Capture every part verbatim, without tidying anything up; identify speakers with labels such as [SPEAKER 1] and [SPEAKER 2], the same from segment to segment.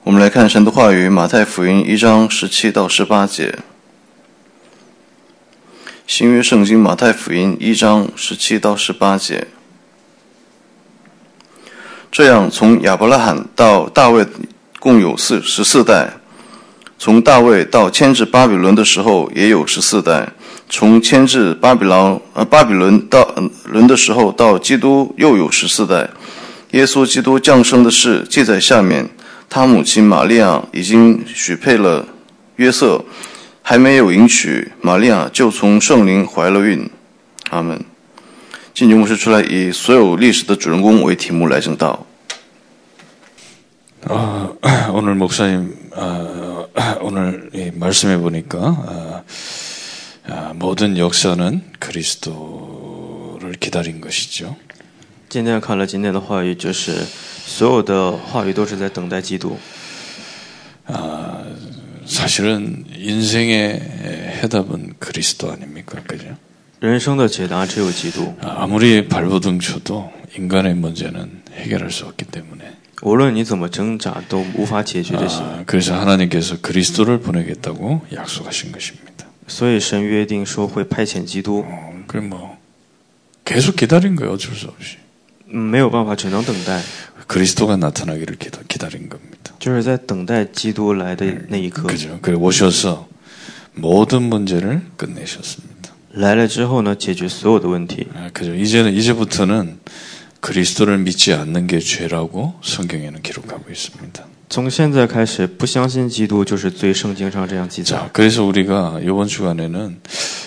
[SPEAKER 1] 我们来看神的话语，马太福音一章十七到十八节。新约圣经马太福音一章十七到十八节。这样，从亚伯拉罕到大卫共有四十四代，从大卫到迁至巴比伦的时候也有十四代，从迁至巴比伦呃巴比伦到、呃、伦的时候到基督又有十四代。耶稣基督降生的事记在下面。他母亲玛利亚已经许配了约瑟，还没有迎娶，玛利亚就从圣灵怀了孕。阿们。今天牧师出来以所有历史的主人公为题目来证道。
[SPEAKER 2] 어, 오늘 목사님 어, 오늘 이 말씀해 보니까 어, 어, 모든 역사는 그리스도를 기다린 것이죠.
[SPEAKER 3] 今天看了今天的话语，就是所有的话语都是在等待基督。
[SPEAKER 2] 아, 사실은 인생의 해답은 그리스도 아닙니까? 그죠?
[SPEAKER 3] 人生的解答只有基督。
[SPEAKER 2] 아무리 발버둥 쳐도 인간의 문제는 해결할 수 없기 때문에.
[SPEAKER 3] 无论你怎么挣扎，都无法解决这些。
[SPEAKER 2] 아, 그래서 하나님께서 그리스도를 보내겠다고 약속하신 것입니다.
[SPEAKER 3] 所以神约定说会派遣基督。
[SPEAKER 2] 어, 그 뭐 계속 기다린 거예요, 어쩔 수 없이.
[SPEAKER 3] 没有办法，只能等待。
[SPEAKER 2] 그리스도가 나타나기를 기다, 기다린 겁니다.
[SPEAKER 3] 就是在等待基督来的那一刻。
[SPEAKER 2] 그죠? 그래 오셔서 모든 문제를 끝내셨습니다.
[SPEAKER 3] 来了之后呢，解决所有的问题。
[SPEAKER 2] 아, 그죠? 이제는 이제부터는 그리스도를 믿지 않는 게 죄라고 성경에는 기록하고 있습니다.
[SPEAKER 3] 从现在开始，不相信基督就是罪，圣经上这样记载。
[SPEAKER 2] 자, 그래서 우리가 이번 주간에는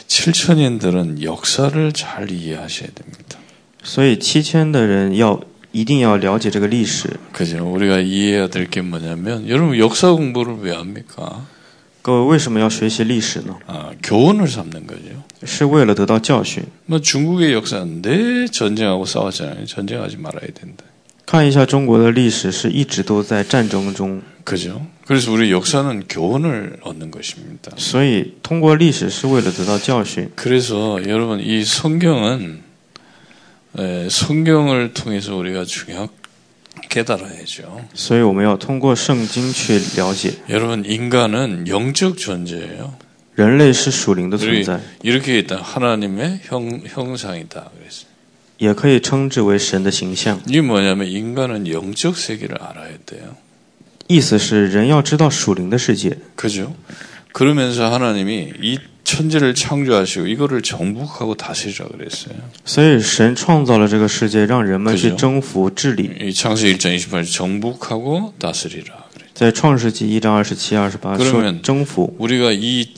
[SPEAKER 2] 칠천인들은 역사를 잘 이해하셔야 됩니다.
[SPEAKER 3] 所以七千的人要一定要了解这个历史。
[SPEAKER 2] 그죠? 우리가 이해해야 될 게 뭐냐면 여러분 역사 공부를 왜 합니까?
[SPEAKER 3] 各位为什么要学习历史呢？
[SPEAKER 2] 아, 교훈을 삼는 거죠.
[SPEAKER 3] 是为了得到教训。
[SPEAKER 2] 뭐 중국의 역사는 늘 전쟁하고 싸웠잖아요. 전쟁하지 말아야 된다.
[SPEAKER 3] 看一下中国的历史，是一直都在战争中。
[SPEAKER 2] 그죠? 그래서 우리 역사는 교훈을 얻는 것입니다.
[SPEAKER 3] 所以通过历史是为了得到教训。
[SPEAKER 2] 그래서 여러분 이 성경은 에, 성경을 통해서 우리가 중요하게 깨달아야죠.
[SPEAKER 3] 所以我们要通过圣经去了解。
[SPEAKER 2] 여러분 인간은 영적 존재예요.
[SPEAKER 3] 人类是属灵的存在，
[SPEAKER 2] 이렇게 일단 하나님의 형, 형상이다 그랬어요.
[SPEAKER 3] 也可以称之为神的形象。
[SPEAKER 2] 이게 뭐냐면 인간은 영적 세계를 알아야 돼요.
[SPEAKER 3] 意思是人要知道属灵的世界。
[SPEAKER 2] 그죠? 그러면서 하나님이 이 천지를 창조하시고 이거를 정복하고 다스리라 그랬어요.
[SPEAKER 3] 所以神创造了这个世界，让人们去征服、治理。
[SPEAKER 2] 이 창세기 일 장 이십팔 절 정복하고 다스리라.
[SPEAKER 3] 在创世纪一章二十七、二十八说征服。
[SPEAKER 2] 우리가 이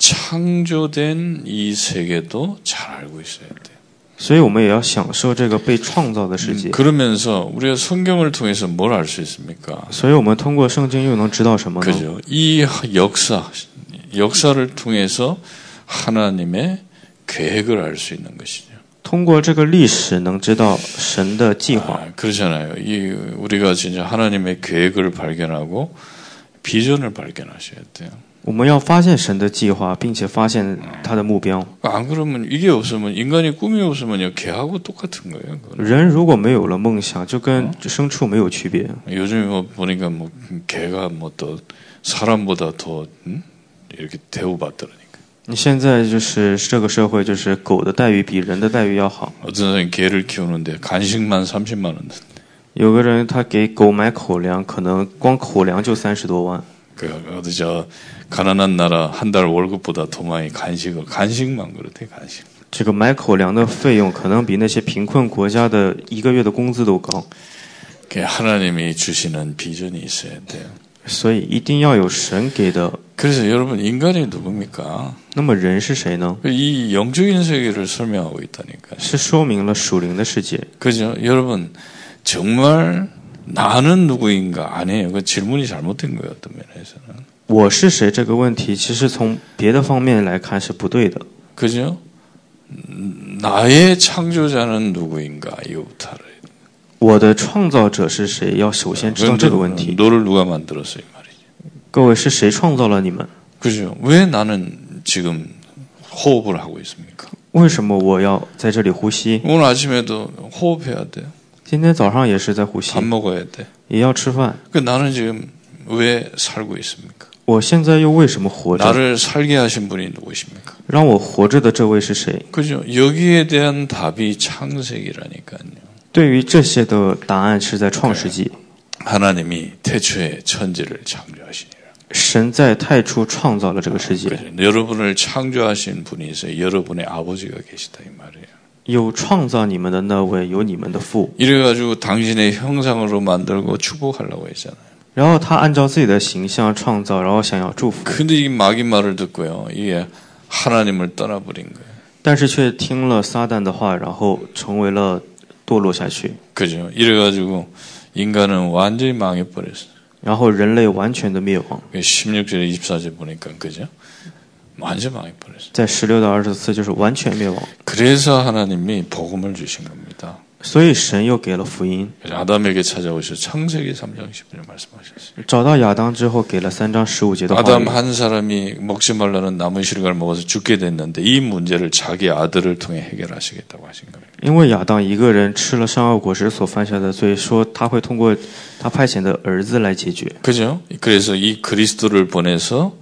[SPEAKER 2] 창조된 이 세계도 잘 알고 있어야 돼요.
[SPEAKER 3] 所以我们也要享受这个被创造的世界。
[SPEAKER 2] 그러면서 우리가 성경을 통해서 뭘 알 수 있습니까?
[SPEAKER 3] 所以我们通过圣经又能知道什么呢？
[SPEAKER 2] 그죠? 이 역사, 역사를 통해서 하나님의 계획을 알 수 있는 것이죠.
[SPEAKER 3] 通过这个历史能知道神的计划。
[SPEAKER 2] 아, 그렇잖아요. 이 우리가 진짜 하나님의 계획을 발견하고 비전을 발견하셔야 돼요.
[SPEAKER 3] 我们要发现神的计划，并且发现他的目标。
[SPEAKER 2] 안 그러면 이게 없으면 인간이 꿈이 없으면요 개하고 똑같은 거예요.
[SPEAKER 3] 人如果没有了梦想，就跟牲畜没有区别。
[SPEAKER 2] 요즘 뭐 보니까 뭐 개가 뭐 더 사람보다 더 음? 이렇게 대우받더라니까.
[SPEAKER 3] 你现在就是这个社会，就是狗的待遇比人的待遇要好。
[SPEAKER 2] 어떤 사람이 개를 키우는데 간식만 삼십만 원.
[SPEAKER 3] 有个人他给狗买口粮，可能光口粮就三十多万。
[SPEAKER 2] 그 어디 저 가난한 나라 한 달 월급보다 더 많이 간식을 간식만 그렇대 간식.
[SPEAKER 3] 这个买口粮的费用可能比那些贫困国家的一个月的工资都高。
[SPEAKER 2] 하나님이 주시는 비전이 있어야 돼요.
[SPEAKER 3] 所以一定要有神给的。
[SPEAKER 2] 그래서 여러분 인간이 누굽니까?
[SPEAKER 3] 那么人是谁呢？
[SPEAKER 2] 이 영적인 세계를 설명하고 있다니까요.
[SPEAKER 3] 是说明了属灵的世界。
[SPEAKER 2] 그죠? 여러분 정말 나는 누구인가? 아니에요. 그 질문이 잘못된 거예요. 어떤 면에서는.
[SPEAKER 3] 我是谁这个问题，其实从别的方面来看是不对的。
[SPEAKER 2] 그죠? 나의 창조자는 누구인가? 이거부터 알아요.
[SPEAKER 3] 我的创造者是谁？要首先知道这个问题。
[SPEAKER 2] 너를 누가 만들었어 이 말이죠.
[SPEAKER 3] 各位是谁创造了你们？
[SPEAKER 2] 그죠? 왜 나는 지금 호흡을 하고 있습니까?
[SPEAKER 3] 为什么我要在这里呼吸？
[SPEAKER 2] 오늘 아침에도 호흡해야 돼요.
[SPEAKER 3] 今天早上也是在呼吸，
[SPEAKER 2] 밥 먹어야 돼.
[SPEAKER 3] 也要吃饭。
[SPEAKER 2] 그 나는 지금 왜 살고 있습니까?
[SPEAKER 3] 我现在又为什么活着？
[SPEAKER 2] 나를 살게 하신 분이 누구십니까?
[SPEAKER 3] 让我活着的这位是谁？
[SPEAKER 2] 그죠? 여기에 대한 답이 창세기라니까요.
[SPEAKER 3] 对于这些的答案是在创世纪。
[SPEAKER 2] 하나님이 태초에 천지를 창조하시니라.
[SPEAKER 3] 神在太初创造了这个世界。
[SPEAKER 2] 그죠? 여러분을 창조하신 분이 있어요. 여러분의 아버지가 계시다 이 말이에요.
[SPEAKER 3] 有创造你们的那位，有你们的父。
[SPEAKER 2] 이래가지고 당신의 형상으로 만들고 축복하려고 했잖아요.
[SPEAKER 3] 然后他按照自己的形象创造，然后想要祝福。
[SPEAKER 2] 근데 이 마귀 말을 듣고요. 이게 하나님을 떠나버린 거예요.
[SPEAKER 3] 但是却听了撒旦的话，然后成为了堕落下去。
[SPEAKER 2] 그죠? 이래가지고 인간은 완전히 망해버렸어요.
[SPEAKER 3] 然后人类完全的灭亡。
[SPEAKER 2] 십육 절에 이십사 절 보니까 그죠? 완전 망해버렸어요.
[SPEAKER 3] 在十六到二十四就是完全灭亡。
[SPEAKER 2] 그래서 하나님이 복음을 주신 겁니다.
[SPEAKER 3] 所以神又给了福音。
[SPEAKER 2] 아담에게 찾아오셔서 창세기 삼 장 십 절에 말씀하셨어요.
[SPEAKER 3] 找到亚当之后，给了三章十五节的话语。
[SPEAKER 2] 아담 한 사람이 먹지 말라는 나무 실과를 먹어서 죽게 됐는데 이 문제를 자기 아들을 통해 해결하시겠다고 하신 겁니다.
[SPEAKER 3] 因为亚当一个人吃了善恶果实所犯下的罪，说他会通过他派遣的儿子来解决。
[SPEAKER 2] 그죠? 그래서 이 그리스도를 보내서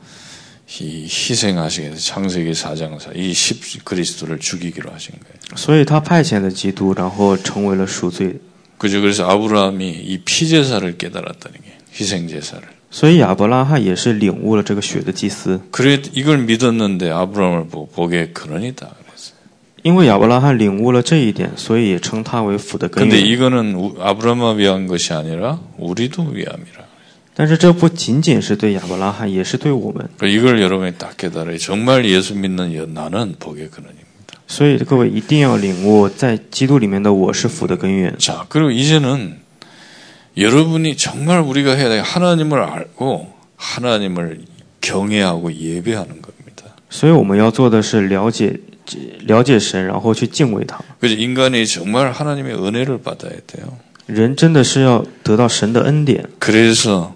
[SPEAKER 2] 이 희생하시겠다. 창세기 사 장 사 이 십 그리스도를 죽이기로 하신 거예요.
[SPEAKER 3] 所以他派遣了基督，然后成为了赎罪。
[SPEAKER 2] 그죠? 그래서 아브라함이 이 피제사를 깨달았다는 게 희생 제사를.
[SPEAKER 3] 所以亚伯拉罕也是领悟了这个血的祭司。
[SPEAKER 2] 그래 이걸 믿었는데 아브라함을 보고 복의 근원이다 그랬어요.
[SPEAKER 3] 因为亚伯拉罕领悟了这一点，所以也称他为父的根
[SPEAKER 2] 근데
[SPEAKER 3] 源。
[SPEAKER 2] 이거는 아브라함을 위한 것이 아니라 우리도 위함이라.
[SPEAKER 3] 但是这不仅仅是对亚伯拉罕，也是对我们。
[SPEAKER 2] 이걸 여러분이 딱 깨달아요. 정말 예수 믿는 나는 복의 근원입니다.
[SPEAKER 3] 所以各位一定要领悟，在基督里面的我是父的根源。
[SPEAKER 2] 자, 그리고 이제는 여러분이 정말 우리가 해야 될 하나님을 알고 하나님을 경외하고 예배하는 겁니다.
[SPEAKER 3] 所以我们要做的是了解了解神，然后去敬畏他。
[SPEAKER 2] 그래서 인간이 정말 하나님의 은혜를 받아야 돼요.
[SPEAKER 3] 人真的是要得到神的恩典。
[SPEAKER 2] 그래서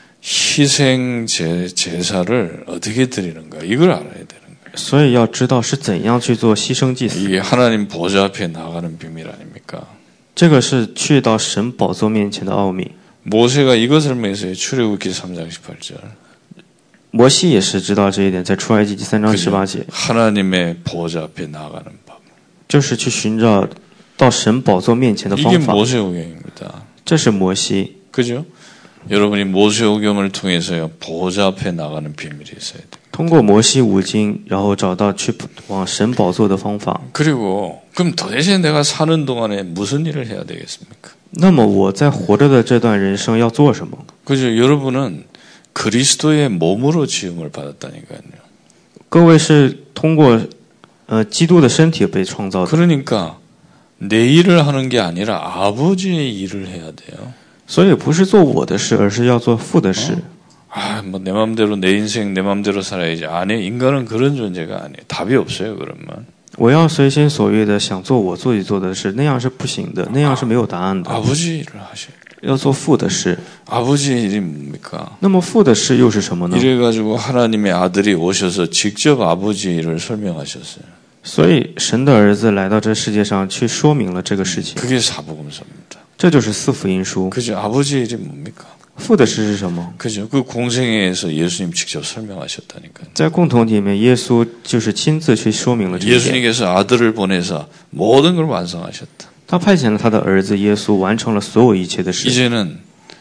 [SPEAKER 2] 희생 제, 제사를 어떻게 드리는가 이걸 알아야 되는 거예요.
[SPEAKER 3] 所以要知道是怎样去做牺牲祭祀。
[SPEAKER 2] 이게 하나님 보좌 앞에 나가는 비밀 아닙니까?
[SPEAKER 3] 这个是去到神宝座面前的奥秘。
[SPEAKER 2] 모세가 이거 설명했어요. 출애굽기 삼 장 십팔 절.
[SPEAKER 3] 摩西也是知道这一点，在出埃及记三章十八节，
[SPEAKER 2] 하나님의 보좌 앞에 나가는 법.
[SPEAKER 3] 就是去寻找到神宝座面前的
[SPEAKER 2] 이게
[SPEAKER 3] 方法。
[SPEAKER 2] 모세오경입니다.
[SPEAKER 3] 这是摩西。
[SPEAKER 2] 그죠? 여러분이 모세오경을 통해서요 보좌 앞에 나가는 비밀이 있어야 돼요.
[SPEAKER 3] 通过摩西五经，然后找到去往神宝座的方法。
[SPEAKER 2] 그리고 그럼 도대체 내가 사는 동안에 무슨 일을 해야 되겠습니까?
[SPEAKER 3] 那么我在活着的这段人生要做什么？
[SPEAKER 2] 그죠? 여러분은 그리스도의 몸으로 지음을 받았다니까요.
[SPEAKER 3] 各位是通过呃基督的身体被创造的，
[SPEAKER 2] 그러니까 내 일을 하는 게 아니라 아버지의 일을 해야 돼요.
[SPEAKER 3] 所以不是做我的事，而是要做父的事。
[SPEAKER 2] 아, 뭐 내 맘대로 내 인생 내 맘대로 살아야지. 아니, 인간은 그런 존재가 아니에요. 답이 없어요, 그러면.
[SPEAKER 3] 我要随心所欲的想做我自己做的事，那样是不行的，那样是没有答案的。
[SPEAKER 2] 아버지 일을 하셔요.
[SPEAKER 3] 要做父的事，
[SPEAKER 2] 아버지의 일이 뭡니까?
[SPEAKER 3] 那么父的事又是什么呢？
[SPEAKER 2] 이래가지고 하나님의 아들이 오셔서 직접 아버지의 일을 설명하셨어요.
[SPEAKER 3] 所以神的儿子来到这世界上，去说明了这个事情。
[SPEAKER 2] 그게 사복음서입니다.
[SPEAKER 3] 这就是四福音书。
[SPEAKER 2] 그죠? 아버지의 일이 뭡니까?
[SPEAKER 3] 父的事是什么？
[SPEAKER 2] 그죠? 그 공생애에서 예수님 직접 설명하셨다니까요.
[SPEAKER 3] 在共同体里面，耶稣就是亲自去说明了这一点。
[SPEAKER 2] 예수님께서 아들을 보내서 모든 걸 완성하셨다.
[SPEAKER 3] 他派遣了他的儿子耶稣，完成了所有一切的事。
[SPEAKER 2] 이제는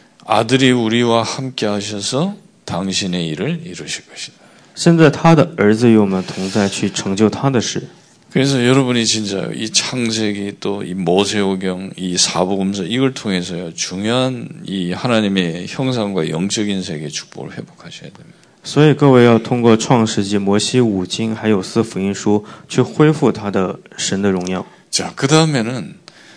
[SPEAKER 2] 아들이 우리와 함께 하셔서 당신의 일을 이루실 것이다.
[SPEAKER 3] 现在他的儿子与我们同在，去成就他的事。
[SPEAKER 2] 그래서 여러분이 진짜 이 창세기 또 이 모세오경 이 사복음서 이걸 통해서요 중요한 이 하나님의 형상과 영적인 세계의 축복을 회복하셔야 됩니다.
[SPEAKER 3] 所以各位要通过创世纪、摩西五经还有四福音书去恢复他的神的荣耀。
[SPEAKER 2] 자, 그 다음에는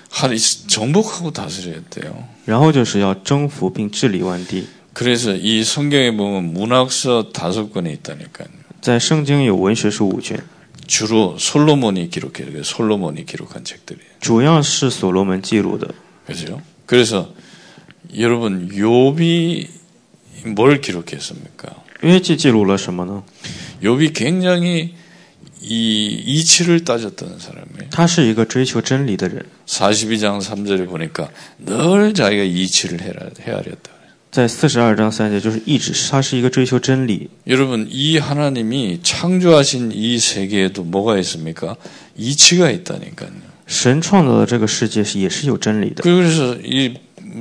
[SPEAKER 2] 정복하고 다스려야 돼요.
[SPEAKER 3] 然后就是要征服并治理万地。
[SPEAKER 2] 그래서 이 성경에 보면 문학서 다섯 권이 있다니까요.
[SPEAKER 3] 在圣经有文学书五卷，
[SPEAKER 2] 주로 솔로몬이 기록해요. 솔로몬이 기록한 책들이에요.
[SPEAKER 3] 主要是所罗门记录的。
[SPEAKER 2] 그죠? 그래서 여러분 욥이 뭘 기록했습니까?
[SPEAKER 3] 约记记录了什么呢？
[SPEAKER 2] 욥이 굉장히 이 이치를 따졌던 사람이에요.
[SPEAKER 3] 他是一个追求真理的人。
[SPEAKER 2] 사십이 장 삼 절에 보니까 늘 자기가 이치를 헤아렸다.
[SPEAKER 3] 在四十二章三节，就是一直它是一个追求真理。
[SPEAKER 2] 여러분, 이 하나님이 창조하신 이 세계에도 뭐가 있습니까? 이치가 있다니까요.
[SPEAKER 3] 神创造的这个世界是也是有真理的，
[SPEAKER 2] 그래서 이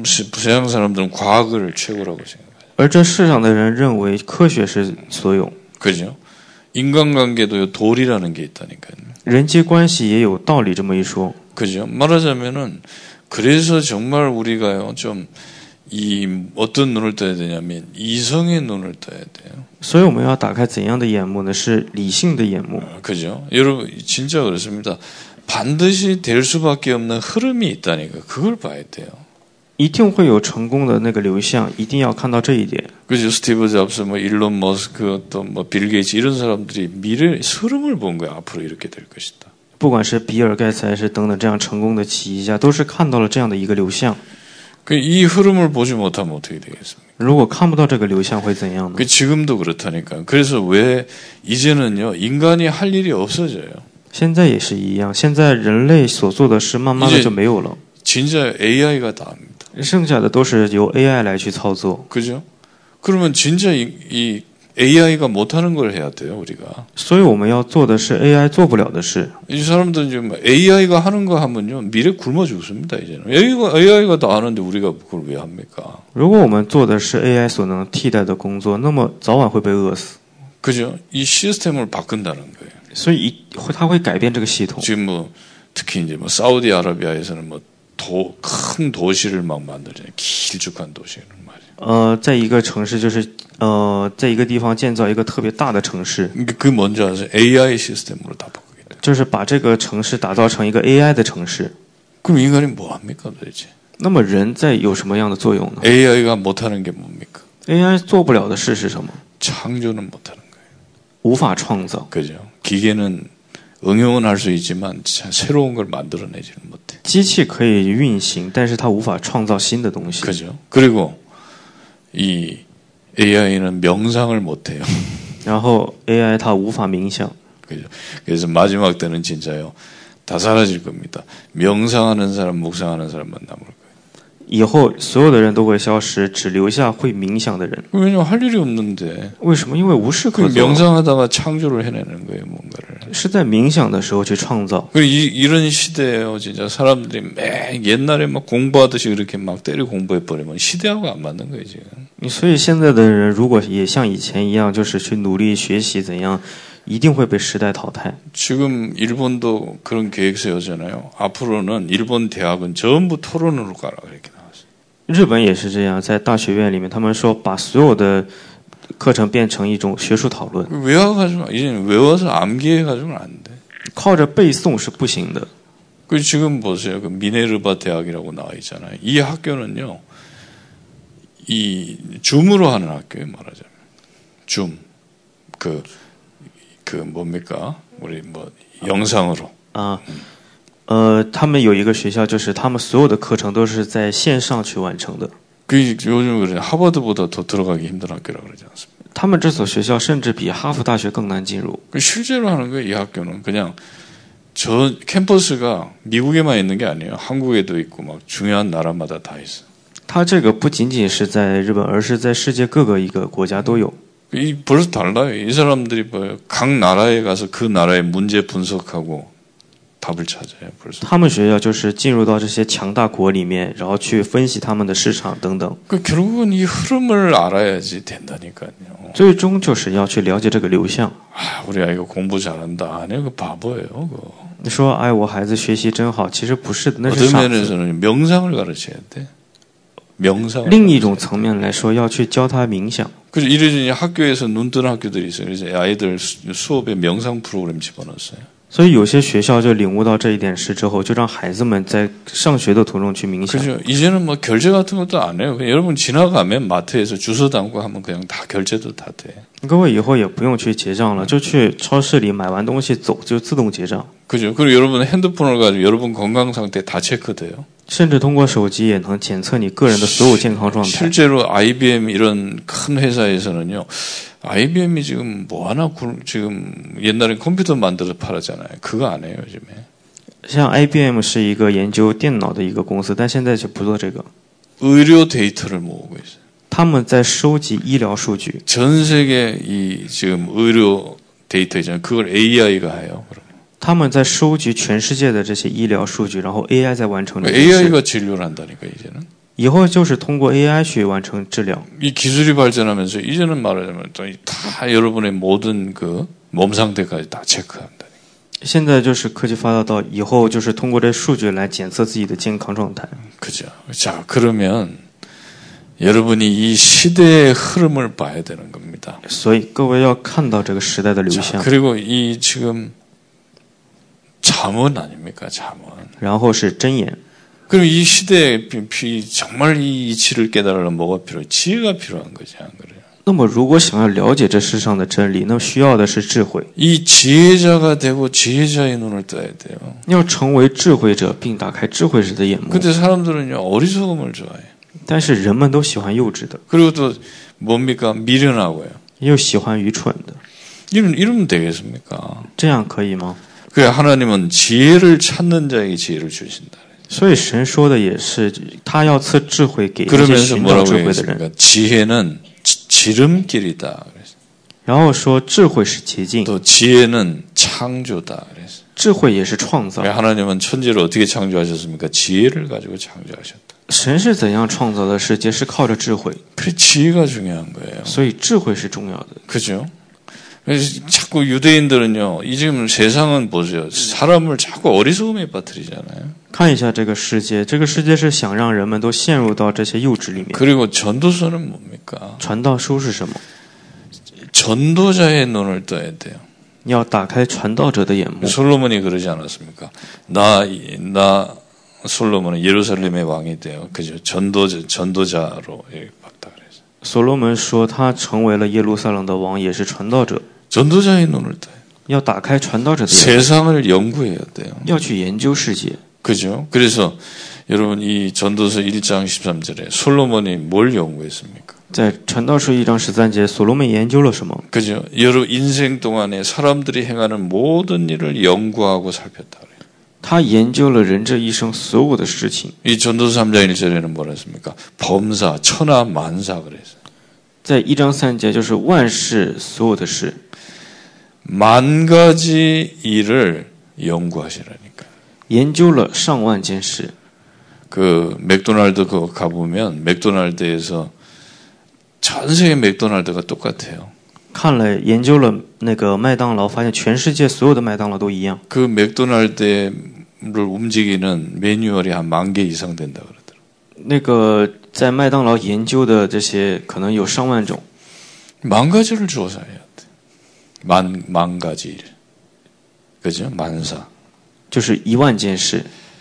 [SPEAKER 2] 세상 사람들은 과학을 최고라고 생각해요.
[SPEAKER 3] 而这世上的人认为科学是所有，
[SPEAKER 2] 그죠? 인간관계도 도리라는 게 있다니까요.
[SPEAKER 3] 人际关系也有道理这么一说。
[SPEAKER 2] 그죠? 말하자면은 그래서 정말 우리가요 좀 이 어떤 눈을 떠야 되냐면 이성의 눈을 떠야 돼요.
[SPEAKER 3] 所以我们要打开怎样的眼目呢？是理性的眼目。
[SPEAKER 2] 그죠? 여러분 진짜 그렇습니다. 반드시 될 수밖에 없는 흐름이 있다니까 그걸 봐야 돼요.
[SPEAKER 3] 一定会有成功的那个流向，一定要看到这一点。
[SPEAKER 2] 그죠? 스티브 잡스, 뭐 일론 머스크, 또 뭐 빌 게이츠 이런 사람들이 미래 흐름을 본 거야. 앞으로 이렇게 될 것이다.
[SPEAKER 3] 不管是比尔盖茨还是等等这样成功的企业家，都是看到了这样的一个流向。
[SPEAKER 2] 그 이 흐름을 보지 못하면 어떻게 되겠습니까?
[SPEAKER 3] 如果看不到这个流向会怎样呢？
[SPEAKER 2] 그 지금도 그렇다니까. 그래서 왜 이제는요 인간이 할 일이 없어져요.
[SPEAKER 3] 现在也是一样，现在人类所做的事慢慢的就没有了，
[SPEAKER 2] 진짜 에이아이가 다 합니다.
[SPEAKER 3] 剩下的都是由 A I 来去操作。
[SPEAKER 2] 그죠? 그러면 진짜 이, 이 에이아이가 못하는 걸 해야 돼요, 우리가.
[SPEAKER 3] 所以我们要做的是 A I 做不了的事。
[SPEAKER 2] 이 사람들은 지금 에이아이가 하는 거 하면요, 미래 굶어 죽습니다, 이제는. 에이아이가, 에이아이가 다 하는데 우리가 그걸 왜 합니까?
[SPEAKER 3] 如果我们做的是 A I 所能替代的工作，那么早晚会被饿死。
[SPEAKER 2] 그죠? 이 시스템을 바꾼다는 거예요.
[SPEAKER 3] 所以一会它会改变这个系统。
[SPEAKER 2] 지금 뭐, 특히 이제 뭐, 사우디아라비아에서는 뭐, 도, 큰 도시를 막 만들잖아요. 길쭉한 도시를 말이에요.
[SPEAKER 3] 呃，在一个城市，就是呃，在一个地方建造一个特别大的城市，
[SPEAKER 2] 그 뭔지 아세요? 에이아이 시스템으로 다 바꾸겠다.
[SPEAKER 3] 就是把这个城市打造成一个 A I 的城市。
[SPEAKER 2] 그럼 인간이 뭐 합니까, 도대체?
[SPEAKER 3] 那么人在有什么样的作用呢
[SPEAKER 2] 에이아이가 못하는 게 뭡니까?
[SPEAKER 3] ？A I 做不了的事是什么？
[SPEAKER 2] 창조는 못하는 거예요.
[SPEAKER 3] 无法创造。
[SPEAKER 2] 그죠? 기계는 응용은 할 수 있지만 새로운 걸 만들어내지는 못해.
[SPEAKER 3] 机器可以运行，但是它无法创造新的东西。
[SPEAKER 2] 그죠? 그리고 이 에이아이는 명상을 못해요.
[SPEAKER 3] 然后 A I 它无法冥想，
[SPEAKER 2] 그죠? 그래서 마지막 때는 진짜요. 다 사라질 겁니다. 명상하는 사람, 묵상하는 사람만 남을 거예요.
[SPEAKER 3] 以后所有的人都会消失，只留下会冥想的人。
[SPEAKER 2] 왜냐면 할 일이 없는데.
[SPEAKER 3] 为什么？因为无事
[SPEAKER 2] 그
[SPEAKER 3] 可做，
[SPEAKER 2] 명상하다가 창조를 해내는 거예요, 뭔가를.
[SPEAKER 3] 是在冥想的时候去创造。
[SPEAKER 2] 그리고 이, 이런 시대에요, 진짜 사람들이 매 옛날에 막 공부하듯이 그렇게 막 때려 공부해버리면 시대하고 안 맞는 거예요, 지금.
[SPEAKER 3] 所以现在的人如果也像以前一样，就是去努力学习怎样，一定会被时代淘汰。
[SPEAKER 2] 지금 일본도 그런 계획 세우잖아요. 앞으로는 일본 대학은 전부 토론으로 가라, 그렇게 나왔어요.
[SPEAKER 3] 日本也是这样，在大学院里面，他们说把所有的课程变成一种学术讨论。
[SPEAKER 2] 외워가지고, 이제는 외워서 암기해가지고는 안 돼.
[SPEAKER 3] 靠着背诵是不行的。
[SPEAKER 2] 그 지금 보세요. 그 미네르바 대학이라고 나와 있잖아요. 이 학교는요, 이 줌으로 하는 학교에 말하자면 줌, 그, 그 뭡니까? 우리 뭐 영상으로.
[SPEAKER 3] 啊，呃，他们有一个学校，就是他们所有的课程都是在线上去完成的。
[SPEAKER 2] 그 요즘 그래 하버드보다 더 들어가기 힘든 학교라 그러지 않습니까?
[SPEAKER 3] 他们这所学校甚至比哈佛大学更难进入。
[SPEAKER 2] 그 실제로 하는 거예요. 이 학교는 그냥 저 캠퍼스가 미국에만 있는 게 아니에요. 한국에도 있고 막 중요한 나라마다 다 있어.
[SPEAKER 3] 它这个不仅仅是在日本，而是在世界各个一个国家都有。
[SPEAKER 2] 이 벌써 달라요. 이 사람들이 뭐각 나라에 가서 그 나라의 문제 분석하고 답을 찾아요. 벌써.
[SPEAKER 3] 他们学校就是进入到这些强大国里面，然后去分析他们的市场等等。
[SPEAKER 2] 그 결국은 이 흐름을 알아야지 된다니까요.
[SPEAKER 3] 最终就是要去了解这个流向。
[SPEAKER 2] 아, 우리 아이가 공부 잘한다. 아니, 그 바보예요. 그거.
[SPEAKER 3] 你说，哎，我孩子学习真好，其实不是的，那是
[SPEAKER 2] 어떤
[SPEAKER 3] 傻子。
[SPEAKER 2] 면에서는 명상을 가르쳐야 돼. 명상을.
[SPEAKER 3] 另一种层面来说，要去教他冥想。
[SPEAKER 2] 그래서 이래저래 학교에서 눈 뜨는 학교들이 있어요. 그래서 아이들 수- 수업에 명상 프로그램 집어넣었어요.
[SPEAKER 3] 所以有些学校就领悟到这一点事之后，就让孩子们在上学的途中去冥想。
[SPEAKER 2] 그죠? 이제는 뭐 결제 같은 것도 안 해요. 그냥 여러분 지나가면 마트에서 주소 담고 하면 그냥 다 결제도 다 돼.
[SPEAKER 3] 各位以后也不用去结账了，就去超市里买完东西走就自动结账。
[SPEAKER 2] 그죠? 그리고 여러분 핸드폰을 가지고 여러분 건강 상태 다 체크돼요.
[SPEAKER 3] 甚至通过手机也能检测你个人的所有健康状态。
[SPEAKER 2] 실제로 아이비엠 이런 큰 회사에서는요. 아이비엠이 지금 뭐 하나 구- 지금 옛날에 컴퓨터 만들어서 팔았잖아요. 그거 안 해요, 요즘에.
[SPEAKER 3] 像 I B M 是一个研究电脑的一个公司，但现在就不做这个。
[SPEAKER 2] 의료 데이터를 모으고 있어요.
[SPEAKER 3] 他们在收集医疗数据。
[SPEAKER 2] 전 세계 이 지금 의료 데이터 있잖아요. 그걸 에이아이가 해요. 그럼.
[SPEAKER 3] 他们在收集全世界的这些医疗数据，然后 A I 在完成这件事。
[SPEAKER 2] 에이아이가 진료를 한다니까 이제는.
[SPEAKER 3] 以后就是通过 A I 去完成治疗。
[SPEAKER 2] 이 기술이 발전하면서 이제는 말하자면 다 여러분의 모든 그 몸 상태까지 다 체크한다.
[SPEAKER 3] 现在就是科技发达到以后就是通过这数据来检测自己的健康状态。
[SPEAKER 2] 그죠. 자, 그러면 여러분이 이 시대의 흐름을 봐야 되는 겁니다.
[SPEAKER 3] 所以各位要看到这个时代的流
[SPEAKER 2] 자,
[SPEAKER 3] 向。
[SPEAKER 2] 그리고 이 지금 잠언 아닙니까? 잠언.
[SPEAKER 3] 然后是箴言。
[SPEAKER 2] 그럼 이 시대에 정말 이 이치를 깨달으려면 뭐가 필요해? 지혜가 필요한 거지, 안 그래요?
[SPEAKER 3] 那么如果想要了解这世上的真理，那需要的是智慧。
[SPEAKER 2] 이 지혜자가 되고 지혜자의 눈을 떠야 돼요.
[SPEAKER 3] 要成为智慧者，并打开智慧者的眼目。
[SPEAKER 2] 근데 사람들은요 어리석음을 좋아해요.
[SPEAKER 3] 但是人们都喜欢幼稚的，
[SPEAKER 2] 그리고 또 뭡니까? 미련하고요.
[SPEAKER 3] 又喜欢愚蠢的。
[SPEAKER 2] 이런 이러면 되겠습니까?
[SPEAKER 3] 这样可以吗？
[SPEAKER 2] 그래 하나님은 지혜를 찾는 자에게 지혜를 주신다.
[SPEAKER 3] 所以神说的也是，他要赐智慧给那些
[SPEAKER 2] 그러면서
[SPEAKER 3] 寻找
[SPEAKER 2] 뭐라고
[SPEAKER 3] 智慧的人。
[SPEAKER 2] 했습니까? 지혜는 지, 지름길이다.
[SPEAKER 3] 然后说智慧是捷径，
[SPEAKER 2] 또 지혜는 창조다. 그래서
[SPEAKER 3] 智慧也是创造。
[SPEAKER 2] 하나님은 천지를 어떻게 창조하셨습니까? 지혜를 가지고 창조하셨다.
[SPEAKER 3] 神是怎样创造的世界？是靠着智慧。
[SPEAKER 2] 그래 지혜가 중요한 거예요.
[SPEAKER 3] 所以智慧是重要的。
[SPEAKER 2] 그죠? 그래서 자꾸 유대인들은요, 이 지금 세상은 보세요. 사람을 자꾸 어리석음에 빠뜨리잖아요.
[SPEAKER 3] 看一下这个世界，这个世界是想让人们都陷入到这些幼稚里面。
[SPEAKER 2] 그리고 전도서는 뭡니까?
[SPEAKER 3] 传道书是什么？
[SPEAKER 2] 전도자의 눈을 떠야 돼요.
[SPEAKER 3] 要打开传道者的眼目。
[SPEAKER 2] 솔로몬이 그러지 않았습니까? 나, 나, 솔로몬은 예루살렘의 왕이 돼요. 그죠? 전도자, 전도자로 봤다 그래서.
[SPEAKER 3] 所罗门说，他成为了耶路撒冷的王，也是传道者。
[SPEAKER 2] 전도자의 눈을 떠요.
[SPEAKER 3] 要打开传道者的眼目，
[SPEAKER 2] 세상을 연구해야 돼요.
[SPEAKER 3] 要去研究世界。
[SPEAKER 2] 그죠? 그래서 여러분 이 전도서 일 장 십삼 절에 솔로몬이 뭘 연구했습니까?
[SPEAKER 3] 在传道书一章十三节，所罗门研究了什么？
[SPEAKER 2] 그죠? 여러 인생 동안에 사람들이 행하는 모든 일을 연구하고 살폈다 그래요.
[SPEAKER 3] 他研究了人这一生所有的事情。
[SPEAKER 2] 이 전도서 삼 장 일 절에는 뭐라 했습니까? 범사, 천하, 만사 그래서.
[SPEAKER 3] 在一章三节就是万事所有的事，
[SPEAKER 2] 만 가지 일을 연구하시라니까.
[SPEAKER 3] 研究了上万件事。
[SPEAKER 2] 그 맥도날드 그 가보면 맥도날드에서 전 세계 맥도날드가 똑같아요.
[SPEAKER 3] 看了研究了那个麦当劳，发现全世界所有的麦当劳都一样。
[SPEAKER 2] 그 맥도날드를 움직이는 매뉴얼이 한 만 개 이상 된다 그러더라고요.
[SPEAKER 3] 那个在麦当劳研究的这些可能有上万种，
[SPEAKER 2] 만 가지를 주어서 해야 돼. 만, 만 가지 일. 그죠? 만사.
[SPEAKER 3] 就是一万件事。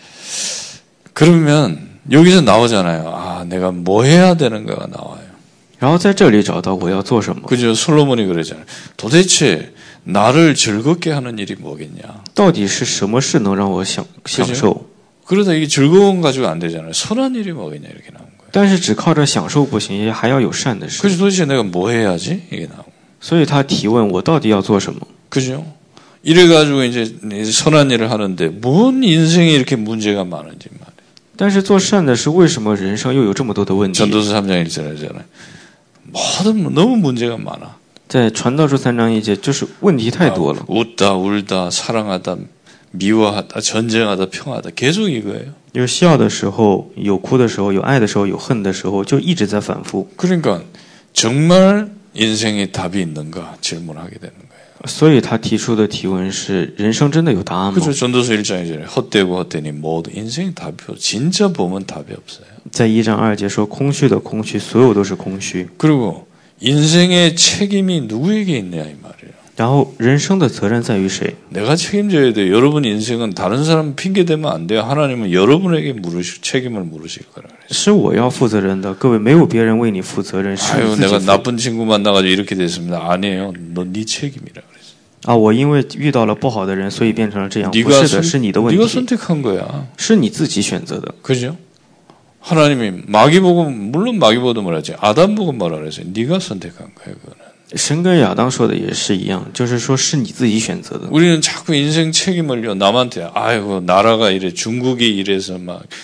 [SPEAKER 2] 그러면 여기서 나오잖아요. 아, 내가 뭐 해야 되는가가 나와요.
[SPEAKER 3] 然后在这里找到我要做什么。
[SPEAKER 2] 그죠? 솔로몬이 그러잖아요. 도대체 나를 즐겁게 하는 일이 뭐겠냐?
[SPEAKER 3] 到底是什么事能让我享享受？
[SPEAKER 2] 그러다 이게 즐거움 가지고 안 되잖아요. 선한 일이 뭐겠냐 이렇게 나온 거예요.
[SPEAKER 3] 但是只靠着享受不行，也还要有善的事。
[SPEAKER 2] 그래서 도대체 내가 뭐 해야지? 이게 나오고.
[SPEAKER 3] 所以他提问我到底要做什么？
[SPEAKER 2] 그죠? 이래가지고 이제 선한 일을 하는데 뭔 인생에 이렇게 문제가 많은지 말이에요.
[SPEAKER 3] 但是做善的事，为什么人生又有这么多的问题？
[SPEAKER 2] 전도서 삼 장 일 절에 하잖아요. 모든 너무 문제가 많아.
[SPEAKER 3] 在传道书三章一节，就是问题太多了。
[SPEAKER 2] 웃다, 울다, 사랑하다, 미워하다, 전쟁하다, 평하다. 계속 이거예요.
[SPEAKER 3] 有笑的时候，有哭的时候，有爱的时候，有恨的时候，就一直在反复。
[SPEAKER 2] 그러니까 정말 인생에 답이 있는가 질문하게 되는 거예요.
[SPEAKER 3] 所以他提出的提问是：人生真的有答案吗？
[SPEAKER 2] 그죠? 전도서 일 장 이 절에 헛되고 헛되니 모두 인생 답이 없어. 진짜 보면 답이 없어요.
[SPEAKER 3] 在一章二节说，空虚的空虚，所有都是空虚。
[SPEAKER 2] 그리고 인생의 책임이 누구에게 있냐 이 말이에요.
[SPEAKER 3] 然后人生的责任在于谁？
[SPEAKER 2] 내가 책임져야 돼요. 여러분 인생은 다른 사람 핑계 대면 안 돼요. 하나님은 여러분에게 물으실 책임을 물으실 거라 그랬어요.
[SPEAKER 3] 是我要负责任的，各位没有别人为你负责任，是
[SPEAKER 2] 아유
[SPEAKER 3] 你自己
[SPEAKER 2] 내가
[SPEAKER 3] 负。
[SPEAKER 2] 나쁜 친구 만나가지고 이렇게 됐습니다. 아니에요. 너 네 책임이라 그랬어요.
[SPEAKER 3] 啊，我因为遇到了不好的人，所以变成了这样。不
[SPEAKER 2] 네가
[SPEAKER 3] 是的，是你的问
[SPEAKER 2] 네가
[SPEAKER 3] 题，
[SPEAKER 2] 선택한 거야.
[SPEAKER 3] 是你自己选择的。
[SPEAKER 2] 그죠? 하나님이 마귀 보고 물론 마귀 보도 뭐라지 아담 보고 뭐라 그랬어요. 네가 선택한 거야 그거는.
[SPEAKER 3] 神跟亚当说的也是一样，就是说是你自己选择的。
[SPEAKER 2] 우리는 자꾸 인생 책임을요 남한테 아이고 나라가 이래 중국이 이래서 막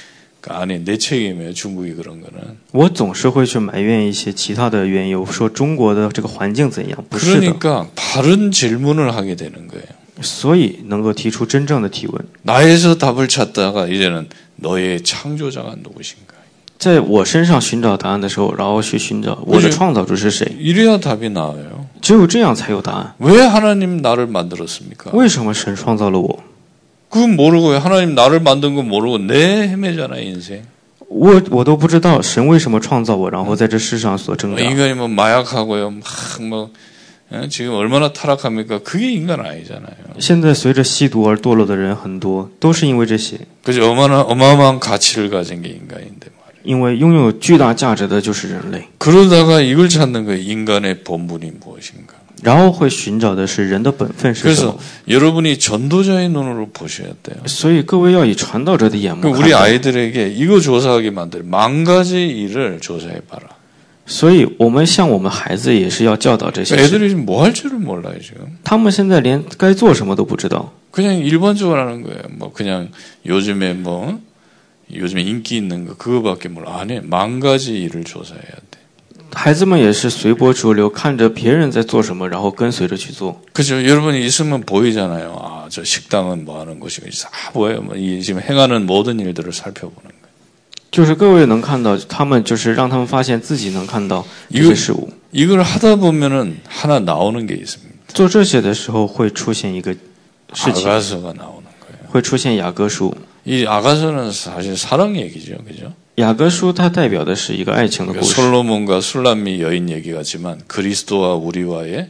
[SPEAKER 2] 아니 내 책임이에요. 중국이 그런 거는.
[SPEAKER 3] 我总是会去埋怨一些其他的缘由，说中国的这个环境怎样，不是的。
[SPEAKER 2] 그러니까 바른 질문을 하게 되는 거예요.
[SPEAKER 3] 所以能够提出真正的提问。
[SPEAKER 2] 나에서 답을 찾다가 이제는 너의 창조자가 누구신가?
[SPEAKER 3] 在我身上寻找答案的时候，然后去寻找我的创造主是谁。
[SPEAKER 2] 이래야 답이 나와요.
[SPEAKER 3] 只有这样才有答案。
[SPEAKER 2] 왜 하나님 나를 만들었습니까?
[SPEAKER 3] 为什么神创造了我？
[SPEAKER 2] 그건 모르고 하나님 나를 만든 건 모르고 내 헤매잖아 인생.
[SPEAKER 3] 我我都不知道神为什么创造我，然后在这世上所挣扎。
[SPEAKER 2] 인간이 뭐 마약하고요, 막 뭐 지금 얼마나 타락합니까? 그게 인간 아니잖아요.
[SPEAKER 3] 现在随着吸毒而堕落的人很多，都是因为这些。
[SPEAKER 2] 그죠? 어마어마 어마어마한 가치를 가진 게 인간인데 말이에요.
[SPEAKER 3] 因为拥有巨大价值的就是人类。
[SPEAKER 2] 그러다가 이걸 찾는 거예요. 인간의 본분이 무엇인가?
[SPEAKER 3] 然后会寻找的是人的本分是什么。
[SPEAKER 2] 그래서 여러분이 전도자의 눈으로 보셔야 돼요.
[SPEAKER 3] 所以各位要以传道者的眼目看待。
[SPEAKER 2] 우리 아이들에게 이거 조사하게 만들 만 가지 일을 조사해 봐라.
[SPEAKER 3] 所以我们像我们孩子也是要教导这些事。
[SPEAKER 2] 애들이 지금 뭐 할 줄을 몰라요 지금.
[SPEAKER 3] 他们现在连该做什么都不知道。
[SPEAKER 2] 그냥 일반적으로 하는 거예요. 뭐 그냥 요즘에 뭐 요즘에 인기 있는 거 그거밖에 몰라. 안 해. 만 가지 일을 조사해야 돼.
[SPEAKER 3] 孩子们也是随波逐流，看着别人在做什么，然后跟随着去做。
[SPEAKER 2] 그죠? 여러분이 있으면 보이잖아요. 아, 저 식당은 뭐 하는 곳이고 다 보여요. 뭐 이 지금 행하는 모든 일들을 살펴보는 거예요.
[SPEAKER 3] 就是各位能看到，他们就是让他们发现自己能看到这些事物。
[SPEAKER 2] 이걸 하다 보면은 하나 나오는 게 있습니다.
[SPEAKER 3] 做这些的时候会出现一个事情，
[SPEAKER 2] 아가서가 나오는 거예요.
[SPEAKER 3] 会出现雅各书。
[SPEAKER 2] 이 아가서는 사실 사랑 얘기죠, 그죠?
[SPEAKER 3] 雅各书它代表的是一个爱情的故事。
[SPEAKER 2] 솔로몬과 술람미 여인 얘기 같지만 그리스도와 우리와의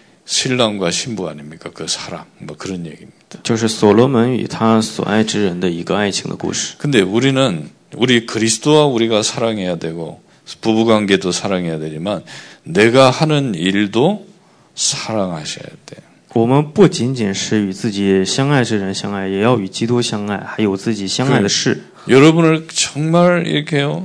[SPEAKER 2] 신랑과 신부 아닙니까? 그 사랑, 뭐 그런 얘기입니다.
[SPEAKER 3] 就是所罗门与他所爱之人的一个爱情的故事。
[SPEAKER 2] 근데 우리는 우리 그리스도와 우리가 사랑해야 되고 부부관계도 사랑해야 되지만 내가 하는 일도 사랑하셔야 돼요.
[SPEAKER 3] 我们不仅仅是与自己相爱之人相爱，也要与基督相爱，还有自己相爱的事。
[SPEAKER 2] 여러분을 정말 이렇게요,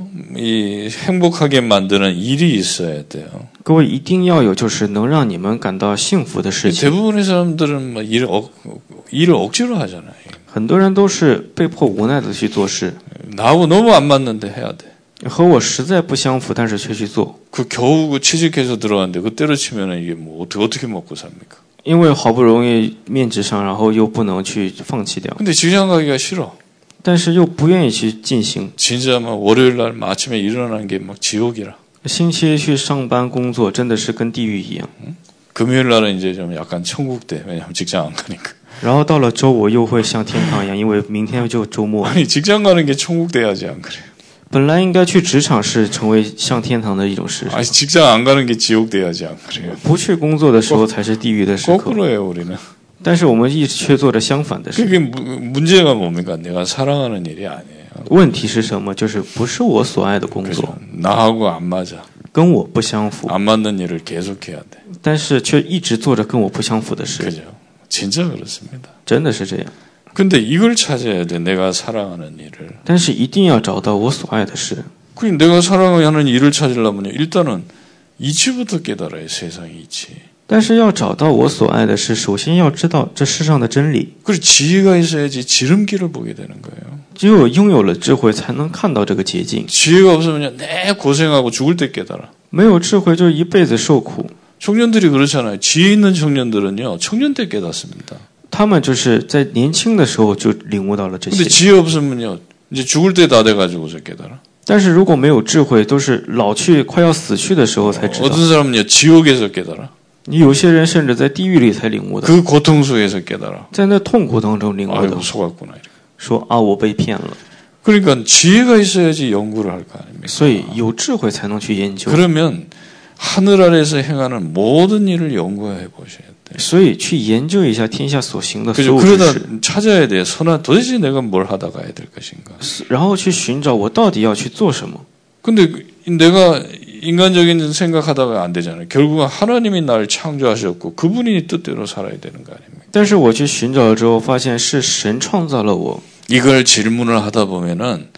[SPEAKER 2] 이 행복하게 만드는 일이 있어야 돼요.
[SPEAKER 3] 各位一定要有，就是能让你们感到幸福的事情。
[SPEAKER 2] 대부분의 사람들은 뭐 일을, 억, 일을 억지로 하잖아요.
[SPEAKER 3] 很多人都是被迫无奈的去做事，
[SPEAKER 2] 나하고 너무 안 맞는데 해야 돼.
[SPEAKER 3] 和我实在不相符，但是却去做。
[SPEAKER 2] 그 겨우 그 취직해서 들어왔는데 그 때려치면은 이게 뭐 어떻게 어떻게 먹고 삽니까?
[SPEAKER 3] 因为好不容易面子上，然后又不能去放弃掉，
[SPEAKER 2] 근데 직장 가기가 싫어.
[SPEAKER 3] 但是又不愿意去进行。
[SPEAKER 2] 진짜 막 월요일 날 아침에 일어나는 게 막 지옥이라.
[SPEAKER 3] 星期一去上班工作，真的是跟地狱一样。
[SPEAKER 2] 금요일 날은 이제 좀 약간 천국 돼. 왜냐면 직장 안 가니까.
[SPEAKER 3] 然后到了周五又会像天堂一样，因为明天就周末。
[SPEAKER 2] 아니 직장 가는 게 천국 돼야지 안 그래요?
[SPEAKER 3] 本来应该去职场是成为像天堂的一种事，
[SPEAKER 2] 아니 직장 안 가는 게 지옥 돼야지 안 그래요?
[SPEAKER 3] 不去工作的时候才是地狱的时刻。
[SPEAKER 2] 거꾸로예요 우리는.
[SPEAKER 3] 但是我们一直却做着相反的事。
[SPEAKER 2] 그게 문제가 뭡니까? 내가 사랑하는 일이 아니에요.
[SPEAKER 3] 问题是什么？就是不是我所爱的工
[SPEAKER 2] 그죠?
[SPEAKER 3] 作，
[SPEAKER 2] 나하고 안 맞아.
[SPEAKER 3] 跟我不相符，
[SPEAKER 2] 안 맞는 일을 계속해야 돼.
[SPEAKER 3] 但是却一直做着跟我不相符的事，
[SPEAKER 2] 그죠? 진짜 그렇습니다.
[SPEAKER 3] 真的是这样。
[SPEAKER 2] 근데 이걸 찾아야 돼. 내가 사랑하는 일을.
[SPEAKER 3] 但是一定要找到我所爱的事。
[SPEAKER 2] 그 내가 사랑하는 일을 찾으려면 일단은 이치부터 깨달아요. 세상의 이치.
[SPEAKER 3] 但是要找到我所爱的事，首先要知道这世上的真理。
[SPEAKER 2] 그리고 지혜가 있어야지 지름길을 보게 되는 거예요.
[SPEAKER 3] 只有拥有了智慧，才能看到这个捷径。
[SPEAKER 2] 지혜가 없으면 내 고생하고 죽을 때 깨달아.
[SPEAKER 3] 没有智慧，就一辈子受苦。
[SPEAKER 2] 청년들이 그렇잖아요. 지혜 있는 청년들은요. 청년 때 깨닫습니다.
[SPEAKER 3] 他们就是在年轻的时候就领悟到了这
[SPEAKER 2] 근데
[SPEAKER 3] 些。
[SPEAKER 2] 지혜 없으면요. 이제 죽을 때 다 돼가지고서 깨달아.
[SPEAKER 3] 但是如果没有智慧，都是老去快要死去的时候才知道。
[SPEAKER 2] 어떤 사람은요. 지옥에서 깨달아.
[SPEAKER 3] 你有些人甚至在地狱里才领悟的，
[SPEAKER 2] 그 고통 속에서 깨달아.
[SPEAKER 3] 在那痛苦当中领悟的
[SPEAKER 2] 아이고 ， 속았구나. 이렇게.
[SPEAKER 3] 说啊，我被骗了。
[SPEAKER 2] 그러니까 지혜가 있어야지 연구를 할 거 아닙니까?
[SPEAKER 3] 所以有智慧才能去研究。
[SPEAKER 2] 그러면 하늘 아래에서 행하는 모든 일을 연구해 보셔야 돼요.
[SPEAKER 3] 所以去研究一下天下所行的所
[SPEAKER 2] 그죠?
[SPEAKER 3] 有之
[SPEAKER 2] 그러다
[SPEAKER 3] 事，
[SPEAKER 2] 찾아야 돼. 선한 도대체 내가 뭘 하다 가야 될 것인가?
[SPEAKER 3] 然后去寻找我到底要去做什么。
[SPEAKER 2] 근데 내가 인간적인 생각하다가 안 되잖아요. 결국은 하나님이 날 창조하셨고 그분이 뜻대로 살아야 되는 거 아닙니까?
[SPEAKER 3] 但是我去寻找了之后，发现是神创造了我。
[SPEAKER 2] 이걸 질문을 하다 보면은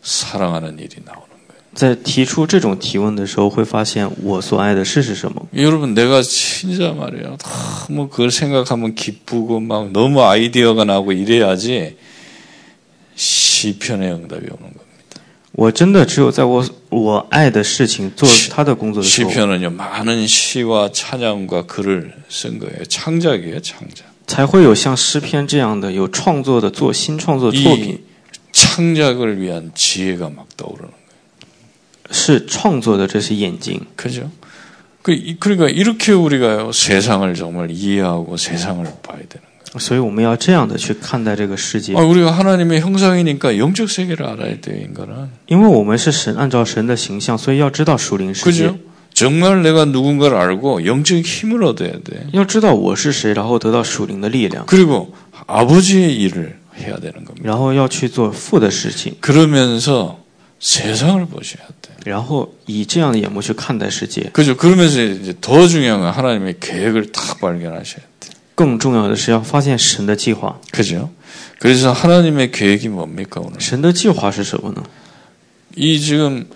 [SPEAKER 2] 사랑하는 일이 나오는 거예요.
[SPEAKER 3] 在提出这种提问的时候，会发现我所爱的事是什么。
[SPEAKER 2] 여러분 내가 진짜 말이에요. 뭐 그걸 생각하면 기쁘고 막 너무 아이디어가 나고 이래야지 시편의 응답이 오는 겁니다.
[SPEAKER 3] 我真的只有在我我爱的事情做他的工作的时候，
[SPEAKER 2] 시편은요 많은 시와 찬양과 글을 쓴 거예요. 창작이에요, 창작.
[SPEAKER 3] 才会有像诗篇这样的有创作的做新创作作品。
[SPEAKER 2] 이 창작을 위한 지혜가 막 떠오르는 거예요.
[SPEAKER 3] 是创作的这些眼睛。
[SPEAKER 2] 그죠? 그러니까 이렇게 우리가 세상을 정말 이해하고 세상을 봐야 되는 거예요.
[SPEAKER 3] 所以我们要这样的去看待这个世界。
[SPEAKER 2] 아, 우리가 하나님의 형상이니까 영적 세계를 알아야 돼요, 인간은.
[SPEAKER 3] 因为我们是神按照神的形象，所以要知道属灵世界。
[SPEAKER 2] 그죠? 정말 내가 누군가를 알고 영적 힘을 얻어야 돼.
[SPEAKER 3] 要知道我是谁，然后得到属灵的力量，
[SPEAKER 2] 그리고 아버지의 일을 해야 되는 겁니다.
[SPEAKER 3] 然后要去做父的事情，
[SPEAKER 2] 그러면서 세상을 보셔야 돼.
[SPEAKER 3] 然后以这样的眼目去看待世界。
[SPEAKER 2] 그죠? 그러면서 이제 더 중요한 건 하나님의 계획을 딱 발견하셔야 돼.
[SPEAKER 3] 更重要的是要发现神的计划。
[SPEAKER 2] 그죠? 그래서 하나님의 계획이 뭡니까 오늘?
[SPEAKER 3] 神的计划是什么呢？
[SPEAKER 2] 이 지금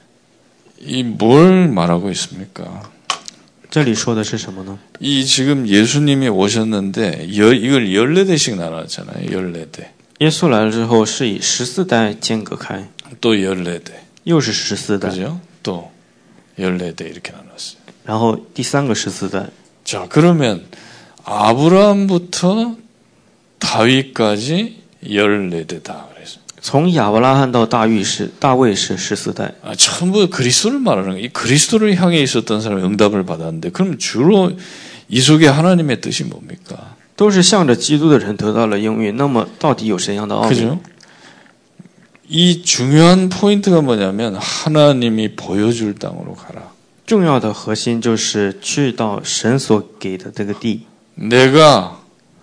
[SPEAKER 2] 이 뭘 말하고 있습니까?
[SPEAKER 3] 这里说的是什么呢？
[SPEAKER 2] 이 지금 예수님이 오셨는데 열, 이걸 열네 대씩 나눴잖아요. 열네 대.
[SPEAKER 3] 耶稣来了之后是以十四代间隔开，
[SPEAKER 2] 또 열네 대.
[SPEAKER 3] 又是十四代，
[SPEAKER 2] 그죠? 또 열네 대 이렇게 나눴어요.
[SPEAKER 3] 然后第三个十四代。
[SPEAKER 2] 자, 그러면 아브라함부터 다윗까지 열네 대다 그래서.
[SPEAKER 3] 从亚伯拉罕到大卫是大卫是十四代，
[SPEAKER 2] 아, 전부 그리스도를 말하는 거예요. 이 그리스도를 향해 있었던 사람이 응답을 받았는데 그럼 주로 이 속에 하나님의 뜻이 뭡니까?
[SPEAKER 3] 都是向着基督的人得到了应允。那么到底有怎样的奥秘？
[SPEAKER 2] 그죠? 이 중요한 포인트가 뭐냐면 하나님이 보여줄 땅으로 가라.
[SPEAKER 3] 重要的核心就是去到神所给的这个地，
[SPEAKER 2] 내가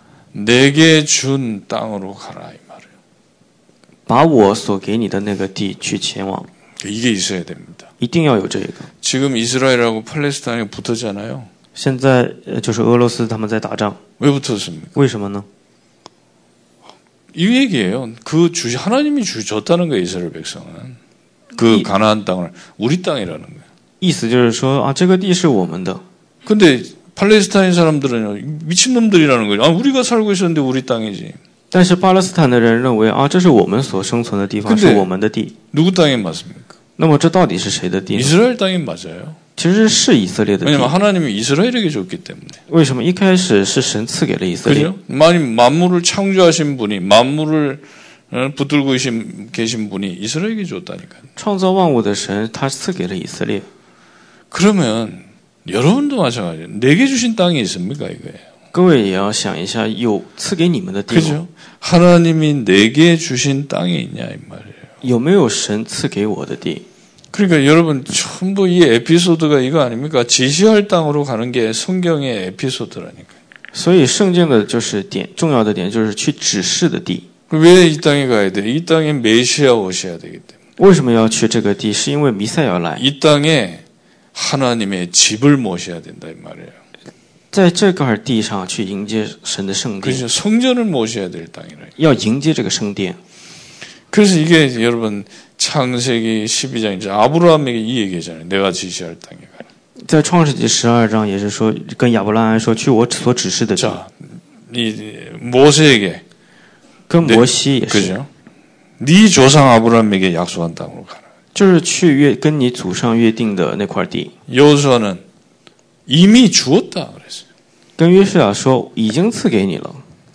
[SPEAKER 2] 내게 준 땅으로 가라 이 말이에요.
[SPEAKER 3] 把我所给你的那个地去前往，
[SPEAKER 2] 이게 있어야 됩니다.
[SPEAKER 3] 一定要有这个。
[SPEAKER 2] 지금 이스라엘하고 팔레스타인이 붙었잖아요.
[SPEAKER 3] 现在呃就是俄罗斯他们在打仗，
[SPEAKER 2] 왜 붙었습니까?
[SPEAKER 3] 为什么呢？
[SPEAKER 2] 이 얘기예요. 그 주 하나님이 주 줬다는 거예요. 이스라엘 백성은 그
[SPEAKER 3] 이-
[SPEAKER 2] 가나안 땅을 우리 땅이라는 거예요.
[SPEAKER 3] 意思就是说啊，这个地是我们的。
[SPEAKER 2] 근데 팔레스타인 사람들은 미친놈들이라는 거죠. 아, 우리가 살고 있었는데 우리 땅이지.
[SPEAKER 3] 但是巴勒斯坦的人认为啊，这是我们所生存的地方，
[SPEAKER 2] 근데
[SPEAKER 3] 是我们的地。
[SPEAKER 2] 누구 땅이 맞습니까?
[SPEAKER 3] 那么这到底是谁的地呢？
[SPEAKER 2] 이스라엘 땅이 맞아요.
[SPEAKER 3] 其实是以色列的地。
[SPEAKER 2] 왜냐면 하나님이 이스라엘에게 줬기 때문에.
[SPEAKER 3] 为什么一开始是神赐给了以色列？
[SPEAKER 2] 그죠? 만약 만물을 창조하신 분이 만물을 어, 붙들고 계신, 계신 분이 이스라엘에게 줬다니까요.
[SPEAKER 3] 创造万物的神，他赐给了以色列。
[SPEAKER 2] 그러면 여러분도 마찬가지예요. 내게 주신 땅이 있습니까 이거예요.
[SPEAKER 3] 各位也要想一下，有赐给你们的地吗？
[SPEAKER 2] 그죠? 하나님이 내게 주신 땅이 있냐 이 말이에요.
[SPEAKER 3] 有没有神赐给我的地？
[SPEAKER 2] 그러니까 여러분 전부 이 에피소드가 이거 아닙니까? 지시할 땅으로 가는 게 성경의 에피소드라니까요.
[SPEAKER 3] 所以圣经的就是点重要的点就是去指示的地。
[SPEAKER 2] 왜 이 땅에 가야 돼? 이 땅에 메시아 오셔야 되기 때문에.
[SPEAKER 3] 为什么要去这个地？是因为弥赛要来，
[SPEAKER 2] 이 땅에 하나님의 집을 모셔야 된다 이 말이에요.
[SPEAKER 3] 在这块地上去迎接神的圣殿，
[SPEAKER 2] 그래서 성전을 모셔야 될 땅이라.
[SPEAKER 3] 要迎接这个圣殿。
[SPEAKER 2] 그래서 이게 여러분 창세기 십이 장 이제 아브라함에게 이 얘기잖아요. 내가 지시할 땅에 가라.
[SPEAKER 3] 在创世纪十二章也是说，跟亚伯拉罕说去我所指示的地，
[SPEAKER 2] 자, 이 모세에게
[SPEAKER 3] 跟摩西也是，
[SPEAKER 2] 그죠? 네 조상 아브라함에게 약속한 땅으로 가라.
[SPEAKER 3] 就是去约跟你祖上约定的那块地。
[SPEAKER 2] 여호수아는 이미 주었다 그랬어요.
[SPEAKER 3] 跟约书亚说已经赐给你了，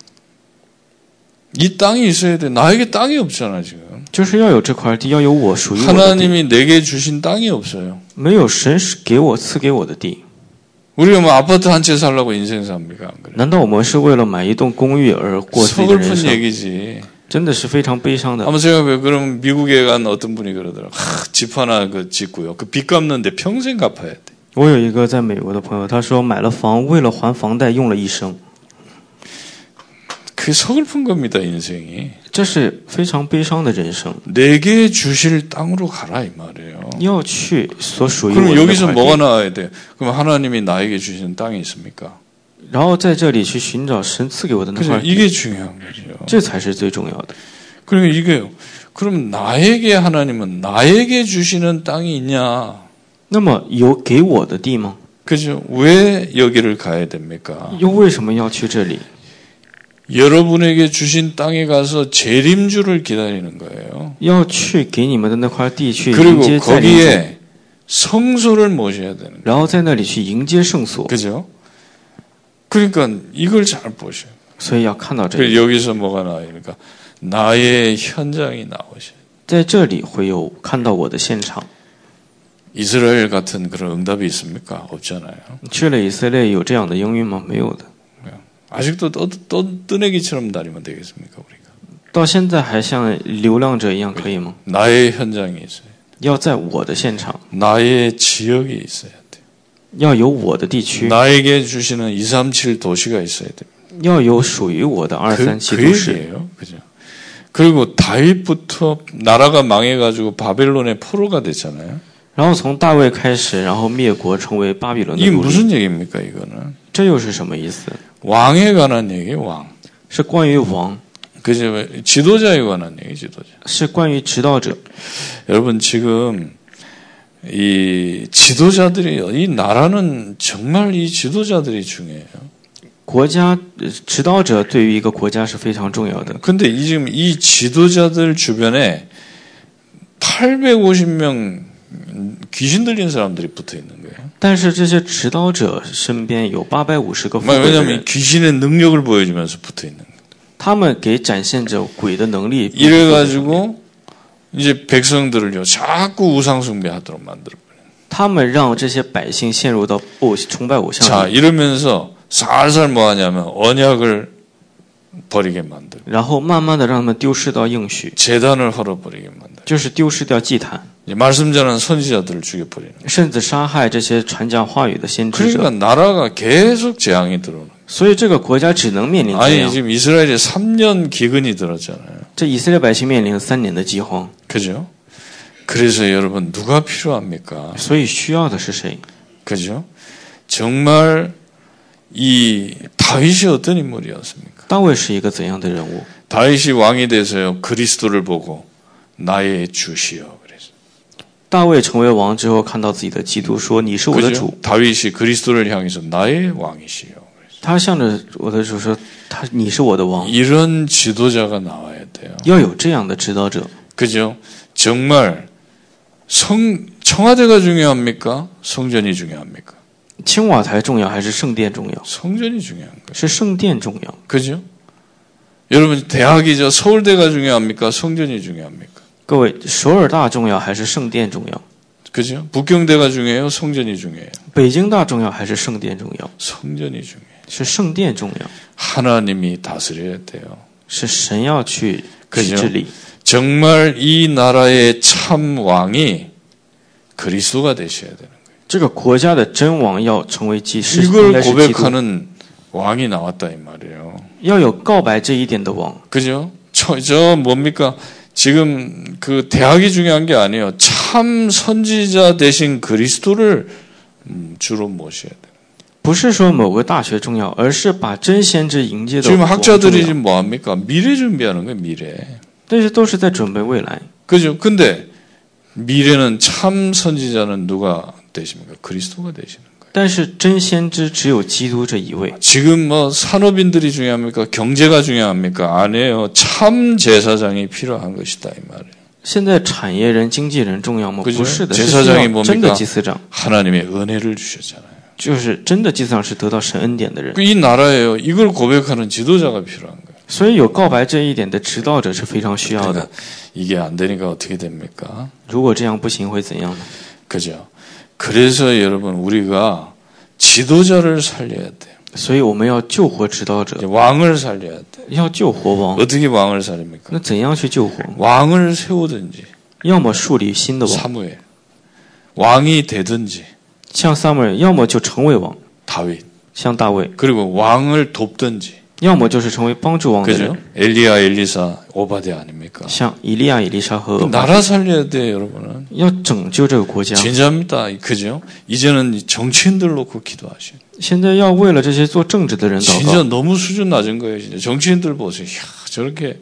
[SPEAKER 2] 이 땅이 있어야 돼. 나에게 땅이 없잖아 지금.
[SPEAKER 3] 就是要有这块地，要有我属于我的地，
[SPEAKER 2] 하나님이 내게 주신 땅이 없어요.
[SPEAKER 3] 没有神给我赐给我的地。
[SPEAKER 2] 우리가 뭐 아파트 한 채 살라고 인생 삽니까? 안 그래?
[SPEAKER 3] 难道我们是为了买一栋公寓而过自己的人
[SPEAKER 2] 서글픈
[SPEAKER 3] 生？
[SPEAKER 2] 얘기지.
[SPEAKER 3] 真的是非常悲伤的。
[SPEAKER 2] 한번 생각해요. 그럼 미국에 간 어떤 분이 그러더라고. 하, 집 하나 그 짓고요. 그 빚 갚는데 평생 갚아야 돼.
[SPEAKER 3] 我有一个在美国的朋友，他说买了房，为了还房贷用了一生，
[SPEAKER 2] 그게 서글픈 겁니다, 인생이.
[SPEAKER 3] 这是非常悲伤的人生。
[SPEAKER 2] 내게 주실 땅으로 가라 이 말이에요.
[SPEAKER 3] 要去所属于我
[SPEAKER 2] 그럼
[SPEAKER 3] 的
[SPEAKER 2] 여기서
[SPEAKER 3] 那块
[SPEAKER 2] 뭐가
[SPEAKER 3] 地，
[SPEAKER 2] 나와야 돼요? 그럼 하나님이 나에게 주시는 땅이 있습니까?
[SPEAKER 3] 然后在这里去寻找神赐给我的那
[SPEAKER 2] 그래서
[SPEAKER 3] 块地，
[SPEAKER 2] 이게 중요한 거죠.
[SPEAKER 3] 这才是最重要的。
[SPEAKER 2] 그러니까 이게요. 그럼 나에게 하나님은 나에게 주시는 땅이 있냐?
[SPEAKER 3] 那么有给我的地吗？
[SPEAKER 2] 그죠? 왜 여기를 가야 됩니까?
[SPEAKER 3] 又为什么要去这里？
[SPEAKER 2] 여러분에게 주신 땅에 가서 재림주를 기다리는 거예요.
[SPEAKER 3] 要去给你们的那块地去迎
[SPEAKER 2] 그리고
[SPEAKER 3] 接再临主，
[SPEAKER 2] 거기에 성소를 모셔야 되는 거예요.
[SPEAKER 3] 然后在那里去迎接圣所。
[SPEAKER 2] 그죠? 그러니까 이걸 잘 보셔요.
[SPEAKER 3] 所以要看到这
[SPEAKER 2] 그래서
[SPEAKER 3] 里，
[SPEAKER 2] 여기서 뭐가 나와요? 그러니까 나의 현장이 나오셔요.
[SPEAKER 3] 在这里会有看到我的现场。
[SPEAKER 2] 이스라엘 같은 그런 응답이 있습니까? 없잖아요.
[SPEAKER 3] 去了以色列有这样的应允吗？没有的。
[SPEAKER 2] 아직도 떠, 떠, 떠내기처럼 다니면 되겠습니까? 우리가
[SPEAKER 3] 到现在还像流浪者一样可以吗？
[SPEAKER 2] 나의 현장이 있어요.
[SPEAKER 3] 要在我的现场，
[SPEAKER 2] 나의 지역이 있어야 돼요.
[SPEAKER 3] 要有我的地区，
[SPEAKER 2] 나에게 주시는 이삼칠 도시가 있어야 돼요.
[SPEAKER 3] 要有属于我的二
[SPEAKER 2] 그,
[SPEAKER 3] 三七
[SPEAKER 2] 그
[SPEAKER 3] 都市。
[SPEAKER 2] 얘기예요. 그죠? 그리고 다윗부터 나라가 망해가지고 바벨론의 포로가 됐잖아요.
[SPEAKER 3] 然后从大卫开始，然后灭国成为巴比伦的
[SPEAKER 2] 이게
[SPEAKER 3] 奴隶，
[SPEAKER 2] 무슨 얘기입니까? 이거는
[SPEAKER 3] 这又是什么意思？
[SPEAKER 2] 왕에 관한 얘기예요. 왕.
[SPEAKER 3] 是关于王，
[SPEAKER 2] 그죠? 지도자에 관한 얘기, 지도자.
[SPEAKER 3] 是关于指导者。
[SPEAKER 2] 여러분 지금 이 지도자들이 이 나라는 정말 이 지도자들이 중요해요.
[SPEAKER 3] 国家呃指导者对于一个国家是非常重要的。
[SPEAKER 2] 근데 이 지금 이 지도자들 주변에 팔백오십 명 귀신 들린 사람들이 붙어 있는 거예요.
[SPEAKER 3] 但是这些指导者身边有八百五十个富贵的
[SPEAKER 2] 왜냐하면
[SPEAKER 3] 人，
[SPEAKER 2] 귀신의 능력을 보여주면서 붙어 있는 거예요.
[SPEAKER 3] 他们给展现着鬼的能力。
[SPEAKER 2] 이래가지고 이제 백성들을요 자꾸 우상 숭배하도록 만들어.
[SPEAKER 3] 他们让这些百姓陷入到偶崇拜偶像
[SPEAKER 2] 자
[SPEAKER 3] 里，
[SPEAKER 2] 이러면서 살살 뭐하냐면 언약을 버리게 만들고
[SPEAKER 3] 然后慢慢的让他们丢失到应许，
[SPEAKER 2] 재단을 헐어버리게 만들고
[SPEAKER 3] 就是丢失掉祭坛，
[SPEAKER 2] 이제 말씀 전하는 선지자들을 죽여버리는.
[SPEAKER 3] 甚至杀害这些传讲话语的先知
[SPEAKER 2] 그러니까
[SPEAKER 3] 者。
[SPEAKER 2] 나라가 계속 재앙이 들어오는.
[SPEAKER 3] 所以这个国家只能面临这
[SPEAKER 2] 아니
[SPEAKER 3] 样。
[SPEAKER 2] 지금 이스라엘에 삼 년 기근이 들었잖아요.
[SPEAKER 3] 这以色列百姓面临三年的饥荒，
[SPEAKER 2] 그죠? 그래서 여러분 누가 필요합니까?
[SPEAKER 3] 所以需要的是谁？
[SPEAKER 2] 그죠? 정말 이 다윗이 어떤 인물이었습니까?
[SPEAKER 3] 大卫是一个怎样的人物？
[SPEAKER 2] 다윗이 왕이 돼서요 그리스도를 보고 나의 주시여 그래서.
[SPEAKER 3] 大卫成为王之后，看到自己的基督，说：“你是我的
[SPEAKER 2] 그죠?
[SPEAKER 3] 主。
[SPEAKER 2] 다윗이 그리스도를 향해서 나의 왕이시여. ”
[SPEAKER 3] 他向着我的主说：“他，你是我的王。
[SPEAKER 2] 이런 지도자가 나와야 돼요. ”
[SPEAKER 3] 要有这样的指导者。
[SPEAKER 2] 그죠? 정말 성 청와대가 중요합니까? 성전이 중요합니까?
[SPEAKER 3] 青瓦台重要还是圣殿重要？
[SPEAKER 2] 성전이 중요한 거예요.
[SPEAKER 3] 是圣殿重要。
[SPEAKER 2] 그죠? 여러분 대학이죠. 서울대가 중요합니까? 성전이 중요합니까?
[SPEAKER 3] 各位，首尔大重要还是圣殿重要？
[SPEAKER 2] 그죠? 북경대가 중요해요. 성전이 중요해요.
[SPEAKER 3] 北京大重要还是圣殿重要？
[SPEAKER 2] 성전이 중요해요.
[SPEAKER 3] 是圣殿重要，
[SPEAKER 2] 하나님이 다스려야 돼요.
[SPEAKER 3] 是神要去去
[SPEAKER 2] 그죠?
[SPEAKER 3] 治理。
[SPEAKER 2] 정말 이 나라의 참 왕이 그리스도가 되셔야 되는 거예요.
[SPEAKER 3] 这个国家的真王要成为基是应
[SPEAKER 2] 이걸
[SPEAKER 3] 该是基督，
[SPEAKER 2] 고백하는 왕이 나왔다 이 말이에요.
[SPEAKER 3] 要有告白这一点的王。
[SPEAKER 2] 그죠? 저, 저 뭡니까? 지금 그 대학이 중요한 게 아니에요. 참 선지자 되신 그리스도를 음, 주로 모셔야 돼요.
[SPEAKER 3] 不是说某个大学重要，而是把真先知迎接的
[SPEAKER 2] 지금
[SPEAKER 3] 王重
[SPEAKER 2] 학자들이
[SPEAKER 3] 要。
[SPEAKER 2] 지금 뭐 합니까? 미래 준비하는 거예요, 미래.
[SPEAKER 3] 这些都是在准备未来。
[SPEAKER 2] 그죠? 근데 미래는 참 선지자는 누가 되십니까? 그리스도가 되시는 거예요.
[SPEAKER 3] 但是真先知只有基督这一位。
[SPEAKER 2] 지금 뭐 산업인들이 중요합니까? 경제가 중요합니까? 아니에요. 참 제사장이 필요한 것이다 이 말이에요.
[SPEAKER 3] 现在产业人、经纪人重要吗？
[SPEAKER 2] 그죠?
[SPEAKER 3] 不是的，是
[SPEAKER 2] 제사장이
[SPEAKER 3] 需要真的
[SPEAKER 2] 뭡니까?
[SPEAKER 3] 祭司长，
[SPEAKER 2] 하나님의 은혜를 주셨잖아요.
[SPEAKER 3] 就是真的祭司长是得到神恩典的人。
[SPEAKER 2] 이 나라에요. 이걸 고백하는 지도자가 필요한 거예요.
[SPEAKER 3] 所以有告白这一点的指导者是非常需要的。
[SPEAKER 2] 그러니까 이게 안 되니까 어떻게 됩니까?
[SPEAKER 3] 如果这样不行会怎样呢？
[SPEAKER 2] 그죠? 그래서 여러분 우리가 지도자를 살려야 돼요.
[SPEAKER 3] 所以我们要救活指导者，
[SPEAKER 2] 왕을 살려야 돼.
[SPEAKER 3] 要救活王。
[SPEAKER 2] 어떻게 왕을 살립니까?
[SPEAKER 3] 那怎样去救活？
[SPEAKER 2] 왕을 세우든지
[SPEAKER 3] 要么树立新的王，
[SPEAKER 2] 사무엘 왕이 되든지
[SPEAKER 3] 像撒母耳；要么就成为王，
[SPEAKER 2] 다윗
[SPEAKER 3] 像大卫；
[SPEAKER 2] 그리고 왕을 돕든지
[SPEAKER 3] 要么就是成为帮助王的人，
[SPEAKER 2] 그죠? 엘리야 엘리사 오바데 아닙니까?
[SPEAKER 3] 像以利亚、以利沙和
[SPEAKER 2] 그
[SPEAKER 3] 俄巴
[SPEAKER 2] 나라 살려야 돼요 여러분은.
[SPEAKER 3] 要拯救这个国家。
[SPEAKER 2] 진짜입니다. 그죠? 이제는 정치인들 놓고 기도하셔요.
[SPEAKER 3] 现在要为了这些做政治的人祷
[SPEAKER 2] 진짜
[SPEAKER 3] 告。
[SPEAKER 2] 너무 수준 낮은 거예요. 진짜 정치인들 보세요. 이야, 저렇게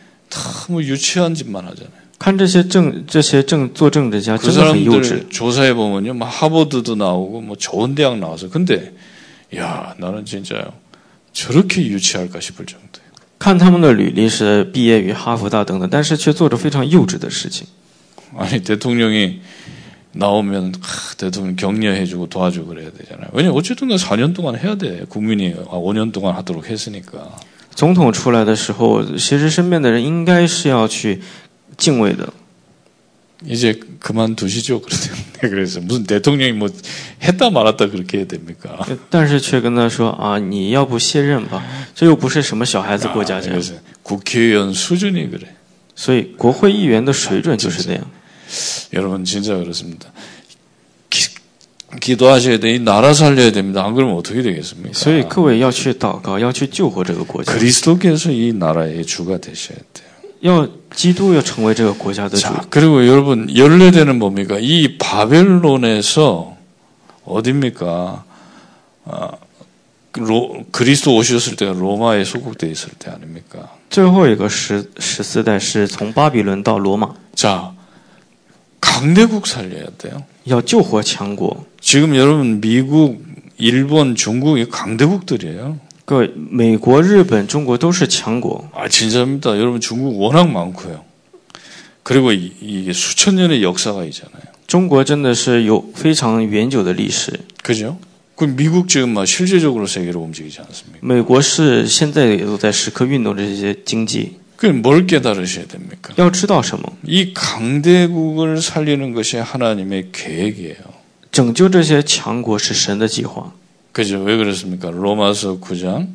[SPEAKER 2] 너무 유치한 짓만 하잖아요.
[SPEAKER 3] 看这些政这些政做政治家
[SPEAKER 2] 그
[SPEAKER 3] 真的很幼稚。
[SPEAKER 2] 사람들 조사해 보면요, 막 하버드도 나오고 뭐 좋은 대학 나와서 근데 야 나는 진짜요 저렇게 유치할까 싶을 정도예요.
[SPEAKER 3] 看他们的履历是毕业于哈佛大等等，但是却做着非常幼稚的事情。
[SPEAKER 2] 아니 대통령이 나오면 하, 대통령 격려해주고 도와주고 그래야 되잖아요. 왜냐 어쨌든 사 년 동안 해야 돼. 국민이 오 년 동안 하도록 했으니까.
[SPEAKER 3] 总统出来的时候，其实身边的人应该是要去敬畏的。
[SPEAKER 2] 이제 그만두시죠. 그래서 무슨 대통령이 뭐 했다 말았다 그렇게 해야 됩니까?
[SPEAKER 3] 但是却跟他说啊，你要不卸任吧，这又不是什么小孩子过家家。
[SPEAKER 2] 그래서 국회의원 수준이 그래.
[SPEAKER 3] 所以国会议员的水准就是这样。
[SPEAKER 2] 여러분 진짜 그렇습니다. 기, 기도하셔야 돼. 이 나라 살려야 됩니다. 안 그러면 어떻게 되겠습니까?
[SPEAKER 3] 所以各位要去祷告，要去救活这个国家。
[SPEAKER 2] 그리스도께서 이 나라의 주가 되셔야 돼요.
[SPEAKER 3] 要基督要成为这个国家的主。
[SPEAKER 2] 자, 그리고 여러분 연례되는 뭡니까? 이 바벨론에서 어딥니까? 아, 로, 그리스도 오셨을 때가 로마에 소국되어 있을 때 아닙니까?
[SPEAKER 3] 最后一个十十四代是从巴比伦到罗马，
[SPEAKER 2] 자, 강대국 살려야 돼요.
[SPEAKER 3] 要救活强国。
[SPEAKER 2] 지금 여러분 미국, 일본, 중국 이 강대국들이에요.
[SPEAKER 3] 各位，美国、日本、中国都是强国。
[SPEAKER 2] 아 진짜입니다. 여러분 중국 워낙 많고요. 그리고 이, 이게 수천 년의 역사가 있잖아요.
[SPEAKER 3] 中国真的是有非常远久的历史。
[SPEAKER 2] 그죠? 그 미국 지금 막 실제적으로 세계로 움직이지 않습니까?
[SPEAKER 3] 美国是现在也都在时刻运动这些经济。
[SPEAKER 2] 그럼 뭘 깨달으셔야 됩니까?
[SPEAKER 3] 要知道什么？
[SPEAKER 2] 이 강대국을 살리는 것이 하나님의 계획이에요.
[SPEAKER 3] 拯救这些强国是神的计划。
[SPEAKER 2] 그죠? 왜 그렇습니까? 로마서 구 장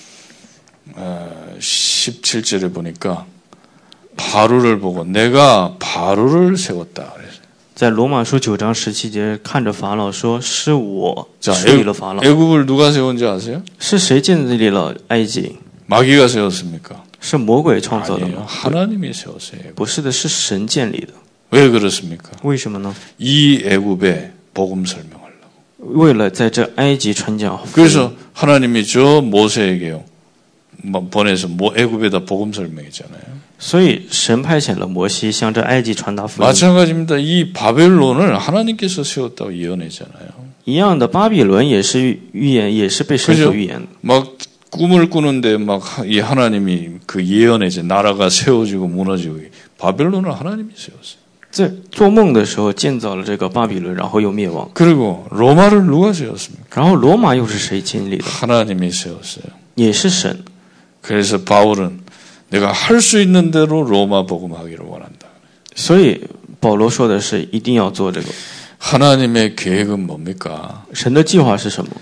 [SPEAKER 2] 십칠 절에 보니까 바로를 보고 내가 바로를 세웠다.
[SPEAKER 3] 在罗马书九章十七节，看着法老说：“是我
[SPEAKER 2] 자,
[SPEAKER 3] 治理了法老。
[SPEAKER 2] 애굽을 누가 세운지 아세요?
[SPEAKER 3] 是谁建立了埃及？
[SPEAKER 2] 마귀가 세웠습니까?
[SPEAKER 3] 是魔鬼创造的
[SPEAKER 2] 아니에요.
[SPEAKER 3] 吗？
[SPEAKER 2] 하나님이 세웠어요.
[SPEAKER 3] 不是的，是神建立的。
[SPEAKER 2] 왜 그렇습니까?
[SPEAKER 3] 为什么呢？
[SPEAKER 2] 이 애굽에 복음 설명하려고.
[SPEAKER 3] 为了在这埃及传讲福音。
[SPEAKER 2] 그래서 하나님이 저 모세에게요. 보내서 뭐 애굽에다 복음 설명했잖아요.
[SPEAKER 3] 所以神派遣了摩西向这埃及传达福音。
[SPEAKER 2] 마찬가지입니다. 이 바벨론을 하나님께서 세웠다고 예언했잖아요.
[SPEAKER 3] 一样的，巴比伦也是预言，也是被神所预言的。
[SPEAKER 2] 막 꿈을 꾸는데 막 이 하나님이 그 예언했죠. 나라가 세워지고 무너지고 바벨론을 하나님이 세웠어요.
[SPEAKER 3] 在做梦的时候建造了这个巴比伦，然后又灭亡。
[SPEAKER 2] 그리고 로마를 누가 세웠습니까?
[SPEAKER 3] 然后罗马又是谁建立的？
[SPEAKER 2] 하나님이 세웠어요.
[SPEAKER 3] 也是神。
[SPEAKER 2] 그래서 바울은 내가 할 수 있는 대로 로마 복음하기를 원한다.
[SPEAKER 3] 所以保罗说的是一定要做这个。
[SPEAKER 2] 하나님의 계획은 뭡니까?
[SPEAKER 3] 神的计划是什么？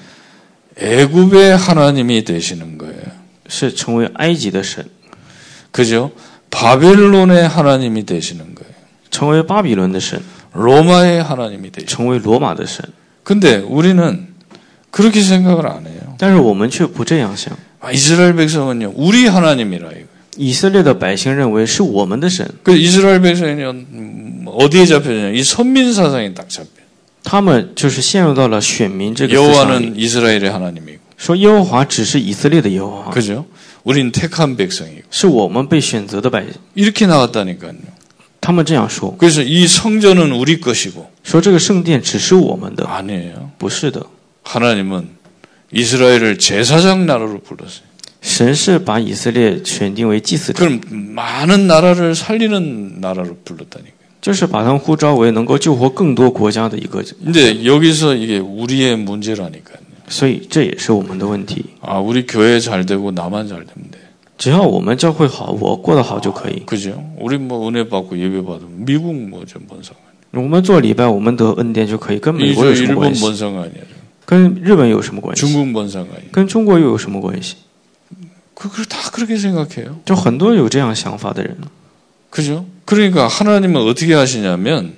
[SPEAKER 2] 애굽의 하나님이 되시는 거예요.
[SPEAKER 3] 是成为埃及的神，
[SPEAKER 2] 그죠? 바벨론의 하나님이 되시는 거예요.
[SPEAKER 3] 成为巴比伦的神，
[SPEAKER 2] 로마의 하나님이 되시는 거예요.
[SPEAKER 3] 成为罗马的神。
[SPEAKER 2] 근데 우리는 그렇게 생각을 안 해요.
[SPEAKER 3] 但是我们却不这样想。
[SPEAKER 2] 아, 이스라엘 백성은요, 우리 하나님이라 이거.
[SPEAKER 3] 以色列的百姓认为是我们的神，
[SPEAKER 2] 그 이스라엘 백성은요, 음, 어디에 잡혀냐? 이 선민 사상에 딱 잡혀.
[SPEAKER 3] 他们就是陷入到了选民这个思想里，
[SPEAKER 2] 여호와는 이스라엘의 하나님이고,
[SPEAKER 3] 说耶和华只是以色列的耶和华，
[SPEAKER 2] 그죠? 우린 택한 백성이고
[SPEAKER 3] 是我们被选择的百姓。
[SPEAKER 2] 이렇게 나왔다니까요.
[SPEAKER 3] 他们这样说，
[SPEAKER 2] 그래서 이 성전은 우리 것이고
[SPEAKER 3] 说这个圣殿只是我们的，
[SPEAKER 2] 아니에요.
[SPEAKER 3] 不是的。
[SPEAKER 2] 하나님은 이스라엘을 제사장 나라로 불렀어요.
[SPEAKER 3] 神是把以色列选定为祭司长，
[SPEAKER 2] 그럼 많은 나라를 살리는 나라로 불렀다니까요.
[SPEAKER 3] 就是把他们呼召为能够救活更多国家的一个。
[SPEAKER 2] 근데 여기서 이게 우리의 문제라니까요.
[SPEAKER 3] 所以这也是我们的问题。
[SPEAKER 2] 아, 우리 교회 잘 되고 나만 잘 되면 돼.
[SPEAKER 3] 只要我们教会好，我过得好就可以。
[SPEAKER 2] 그죠? 우리 뭐 은혜 받고 예배 받으면 미국 뭐 좀 뭔 상관?
[SPEAKER 3] 我们做礼拜，我们得恩典就可以，跟美国
[SPEAKER 2] 이저
[SPEAKER 3] 有什么关
[SPEAKER 2] 일본
[SPEAKER 3] 系？
[SPEAKER 2] 뭔 상관이야?
[SPEAKER 3] 跟日本有什么关系？
[SPEAKER 2] 중국 뭔 상관이야?
[SPEAKER 3] 跟中国又有什么关系？
[SPEAKER 2] 그, 그, 다 그렇게 생각해요.
[SPEAKER 3] 就很多有这样想法的人。
[SPEAKER 2] 그죠? 그러니까 하나님은 어떻게 하시냐면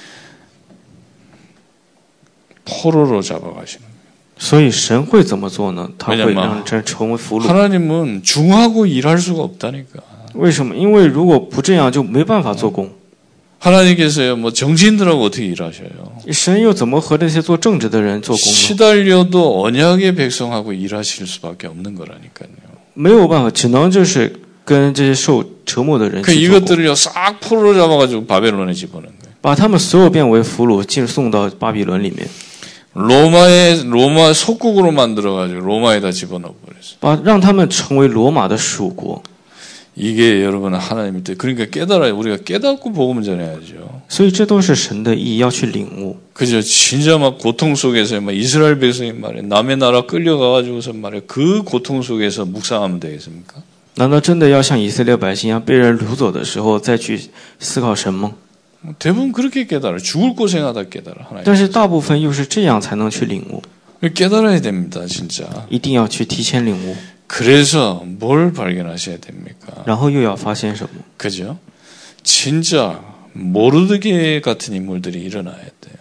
[SPEAKER 2] 포로로 잡아가시는 거예요.
[SPEAKER 3] 所以神会怎么做呢？他会
[SPEAKER 2] 왜냐면
[SPEAKER 3] 让这成为俘虏。
[SPEAKER 2] 하나님은 중하고 일할 수가 없다니까.
[SPEAKER 3] 为什么？因为如果不这样，就没办法做工。
[SPEAKER 2] 하나님께서요, 뭐 정치인들하고 어떻게 일하셔요?
[SPEAKER 3] 神又怎么和这些做政治的人做工呢？
[SPEAKER 2] 시달려도 언약의 백성하고 일하실 수밖에 없는 거라니까요.
[SPEAKER 3] 没有办法，只能就是跟这些受折磨的人
[SPEAKER 2] 그
[SPEAKER 3] 去做工，
[SPEAKER 2] 이것들을요 싹 포로로 잡아가지고 바벨론에 집어넣는 거예요.
[SPEAKER 3] 把他们所有变为俘虏，进送到巴比伦里面，
[SPEAKER 2] 로마의 로마 속국으로 만들어가지고 로마에다 집어넣어 버렸어요.
[SPEAKER 3] 把让他们成为罗马的属国。
[SPEAKER 2] 이게 여러분 하나님의 뜻. 그러니까 깨달아야 우리가 깨닫고 복음을 전해야죠.
[SPEAKER 3] 所以这都是神的意，要去领悟。
[SPEAKER 2] 그죠? 진짜 막 고통 속에서 막 이스라엘 백성이 말이야 남의 나라 끌려가가지고서 말이야 그 고통 속에서 묵상하면 되겠습니까?
[SPEAKER 3] 难道真的要像以色列百姓一样被人掳走的时候再去思考神吗？
[SPEAKER 2] 대부분 그렇게 깨달아. 죽을 고생하다 깨달아. 하나님.
[SPEAKER 3] 但是大部分又是这样才能去领悟，
[SPEAKER 2] 깨달아야 됩니다, 진짜.
[SPEAKER 3] 一定要去提前领悟，
[SPEAKER 2] 그래서 뭘 발견하셔야 됩니까?
[SPEAKER 3] 然后又要发现什么？
[SPEAKER 2] 그죠? 진짜 모르드게 같은 인물들이 일어나야 돼요.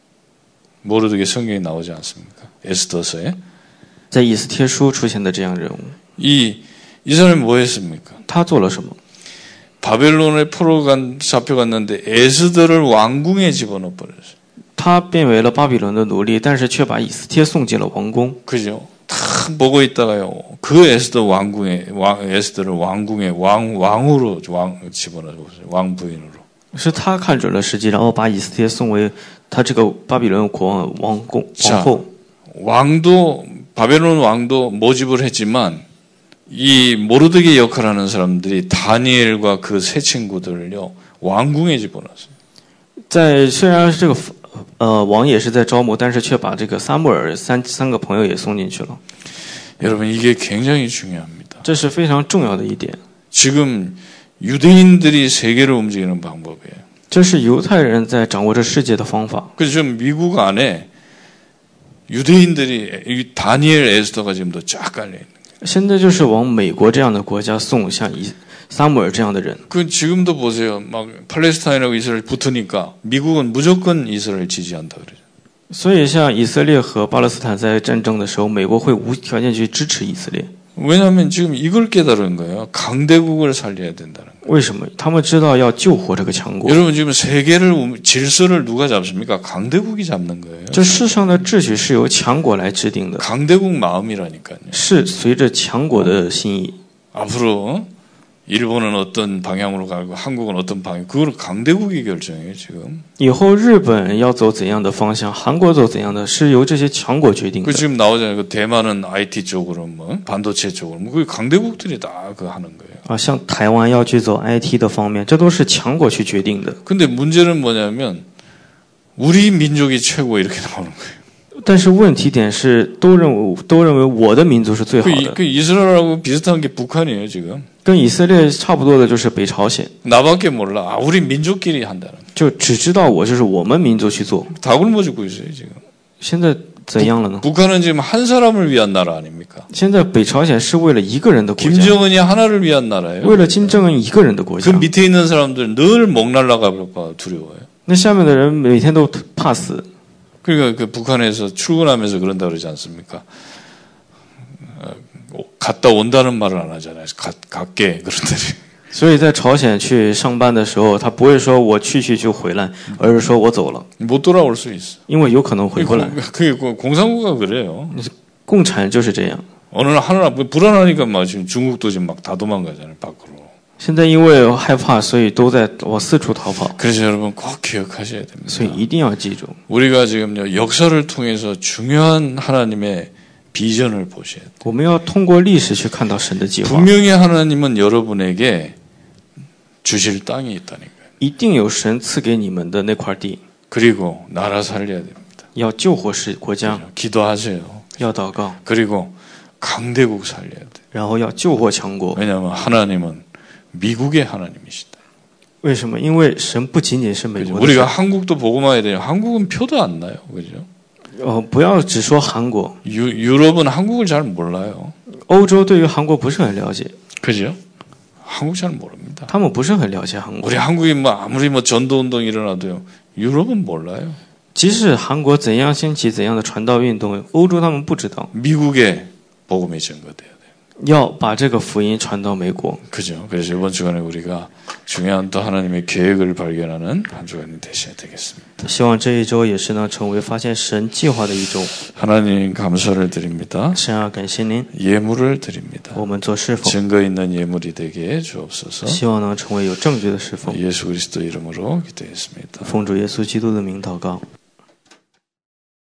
[SPEAKER 2] 모르드게 성경에 나오지 않습니까? 에스더서에.
[SPEAKER 3] 在以斯帖书出现的这样人物，
[SPEAKER 2] 이, 이 사람이 뭐 했습니까?
[SPEAKER 3] 他做了什么？
[SPEAKER 2] 바벨론에 포로 간, 잡혀갔는데 에스더를 왕궁에 집어넣어 버렸어요.
[SPEAKER 3] 他变为了巴比伦的奴隶，但是却把以斯帖送进了王宫。
[SPEAKER 2] 그죠? 다 보고 있다가요. 그 에스더 왕궁에, 왕, 에스더를 왕궁에 왕, 왕으로 왕, 집어넣었어요. 왕 부인으로.
[SPEAKER 3] 是他看准了时机，然后把以斯帖送为他这个巴比伦国王王宫王后。
[SPEAKER 2] 왕도 바벨론 왕도 모집을 했지만 이 모르드게 역할하는 사람들이 다니엘과 그 세 친구들을요 왕궁에 집어넣었어요.
[SPEAKER 3] 在虽然这个呃王也是在招募，但是却把这个撒母耳三三个朋友也送进去了。
[SPEAKER 2] 여러분 이게 굉장히 중요합니다.
[SPEAKER 3] 这是非常重要的一点。
[SPEAKER 2] 지금 유대인들이 세계를 움직이는 방법이에요.
[SPEAKER 3] 这是犹太人在掌握着世界的方法。
[SPEAKER 2] 그래서 지금 미국 안에 유대인들이 이 다니엘 에스더가 지금도 쫙 깔려 있는 거예요.
[SPEAKER 3] 现在就是往美国这样的国家送像以撒母耳这样的人。
[SPEAKER 2] 그 지금도 보세요. 막 팔레스타인하고 이스라엘 붙으니까 미국은 무조건 이스라엘 지지한다 그러죠.
[SPEAKER 3] 所以像以色列和巴勒斯坦在战争的时候，美国会无条件去支持以色列。
[SPEAKER 2] 왜냐하면 지금 이걸 깨달은 거예요. 강대국을 살려야 된다는 거예요.
[SPEAKER 3] 为什么？他们知道要救活这个强国。
[SPEAKER 2] 여러분 지금 세계를 질서를 누가 잡습니까? 강대국이 잡는 거예요.
[SPEAKER 3] 这世上的秩序是由强国来制定的，
[SPEAKER 2] 강대국 마음이라니까요.
[SPEAKER 3] 是随着强国的心意。
[SPEAKER 2] 앞으로 일본은 어떤 방향으로 가고 한국은 어떤 방향, 그걸 강대국이 결정해요 지금.
[SPEAKER 3] 以后日本要走怎样的方向，韩国走怎样的，是由这些强国决定
[SPEAKER 2] 그
[SPEAKER 3] 的。
[SPEAKER 2] 지금 나오잖아요. 그 대만은 아이티 쪽으로 뭐 반도체 쪽으로 뭐 그 강대국들이 다 그 하는 거예요.
[SPEAKER 3] 啊，像台湾要去走 I T 的方面，这都是强国去决定的。
[SPEAKER 2] 근데 문제는 뭐냐면 우리 민족이 최고 이렇게 나오는 거예요.
[SPEAKER 3] 但是问题点是，都认为都认为我的民族是最好
[SPEAKER 2] 그,
[SPEAKER 3] 的。
[SPEAKER 2] 그 이스라엘하고 비슷한 게 북한이에요 지금.
[SPEAKER 3] 跟以色列差不多的就是北朝鲜，
[SPEAKER 2] 나밖에 몰라. 아, 우리 민족끼리 한다는.
[SPEAKER 3] 就只知道我就是我们民族去做。
[SPEAKER 2] 다 굶어 죽고 있어요 지금.
[SPEAKER 3] 现在怎样了呢？
[SPEAKER 2] 북한은 지금 한 사람을 위한 나라 아닙니까?
[SPEAKER 3] 现在北朝鲜是为了一个人的国家，
[SPEAKER 2] 김정은이 하나를 위한 나라예요.
[SPEAKER 3] 为了金正恩一个人的国
[SPEAKER 2] 그
[SPEAKER 3] 家。
[SPEAKER 2] 밑에 있는 사람들 늘 목 날라갈까 두려워요.
[SPEAKER 3] 那下面的人每天都怕死。
[SPEAKER 2] 그러니까 그 북한에서 출근하면서 그런다 그러지 않습니까? 어, 갔다 온다는 말을 안 하잖아요. 가, 갈게 그런데.
[SPEAKER 3] 所以在朝鲜去上班的时候，他不会说我去去就回来，而是说我走了，
[SPEAKER 2] 못 돌아올 수 있어.
[SPEAKER 3] 因为有可能回不来。
[SPEAKER 2] 그게 공산국가 그래요.
[SPEAKER 3] 共产就是这样。
[SPEAKER 2] 어느 날 하나 불안하니까 막 지금 중국도 지금 막 다 도망가잖아요 밖으로.
[SPEAKER 3] 现在因为害怕，所以都在往四处逃跑。
[SPEAKER 2] 그래서 여러분 꼭 기억하셔야 됩니다.
[SPEAKER 3] 所以一定要记住，
[SPEAKER 2] 우리가 지금요 역사를 통해서 중요한 하나님의 비전을 보셔야 돼요.
[SPEAKER 3] 我们要通过历史去看到神的计划。
[SPEAKER 2] 분명히 하나님은 여러분에게 주실 땅이 있다니까요.
[SPEAKER 3] 一定有神赐给你们的那块地，
[SPEAKER 2] 그리고 나라 살려야 됩니다.
[SPEAKER 3] 要救活是国家，
[SPEAKER 2] 기도하세요.
[SPEAKER 3] 要祷告，
[SPEAKER 2] 그리고 강대국 살려야 돼요.
[SPEAKER 3] 然后要救活强国。
[SPEAKER 2] 왜냐하면 하나님은 미국의 하나님이시다.
[SPEAKER 3] 为什么？因为神不仅仅是美
[SPEAKER 2] 그죠?
[SPEAKER 3] 国的
[SPEAKER 2] 우리가
[SPEAKER 3] 神。
[SPEAKER 2] 한국도 복음화해야 돼요. 한국은 표도 안 나요. 그죠?
[SPEAKER 3] 哦，不要只说韩国，
[SPEAKER 2] 유, 유럽은 한국을 잘 몰라요.
[SPEAKER 3] 欧洲对于韩国不是很了解，
[SPEAKER 2] 그죠? 한국 잘 모릅니다.
[SPEAKER 3] 他们不是很了解韩国
[SPEAKER 2] 우리 。 한국이 뭐 아무리 뭐 전도 운동이 일어나도요. 유럽은 몰라요.
[SPEAKER 3] 即使韩国怎样兴起怎样的传道运动，欧洲他们不知道。
[SPEAKER 2] 미국에 복음이 전거돼야 돼요.
[SPEAKER 3] 要把这个福音传到美国。
[SPEAKER 2] 그죠? 그래서 이번 주간에 우리가 중요한 또 하나님의 계획을 발견하는 한 주간이 되셔야 되겠습니다.
[SPEAKER 3] 希望这一周也是能成为发现神计划的一周。
[SPEAKER 2] 하나님 감사를 드립니다.
[SPEAKER 3] 神啊，感谢您，
[SPEAKER 2] 예물을 드립니다.
[SPEAKER 3] 我们做侍奉，
[SPEAKER 2] 증거 있는 예물이 되게 주옵소서.
[SPEAKER 3] 希望能成为有证据的侍奉。
[SPEAKER 2] 예수 그리스도 이름으로 기도했습니다.
[SPEAKER 3] 奉主耶稣基督的名祷告。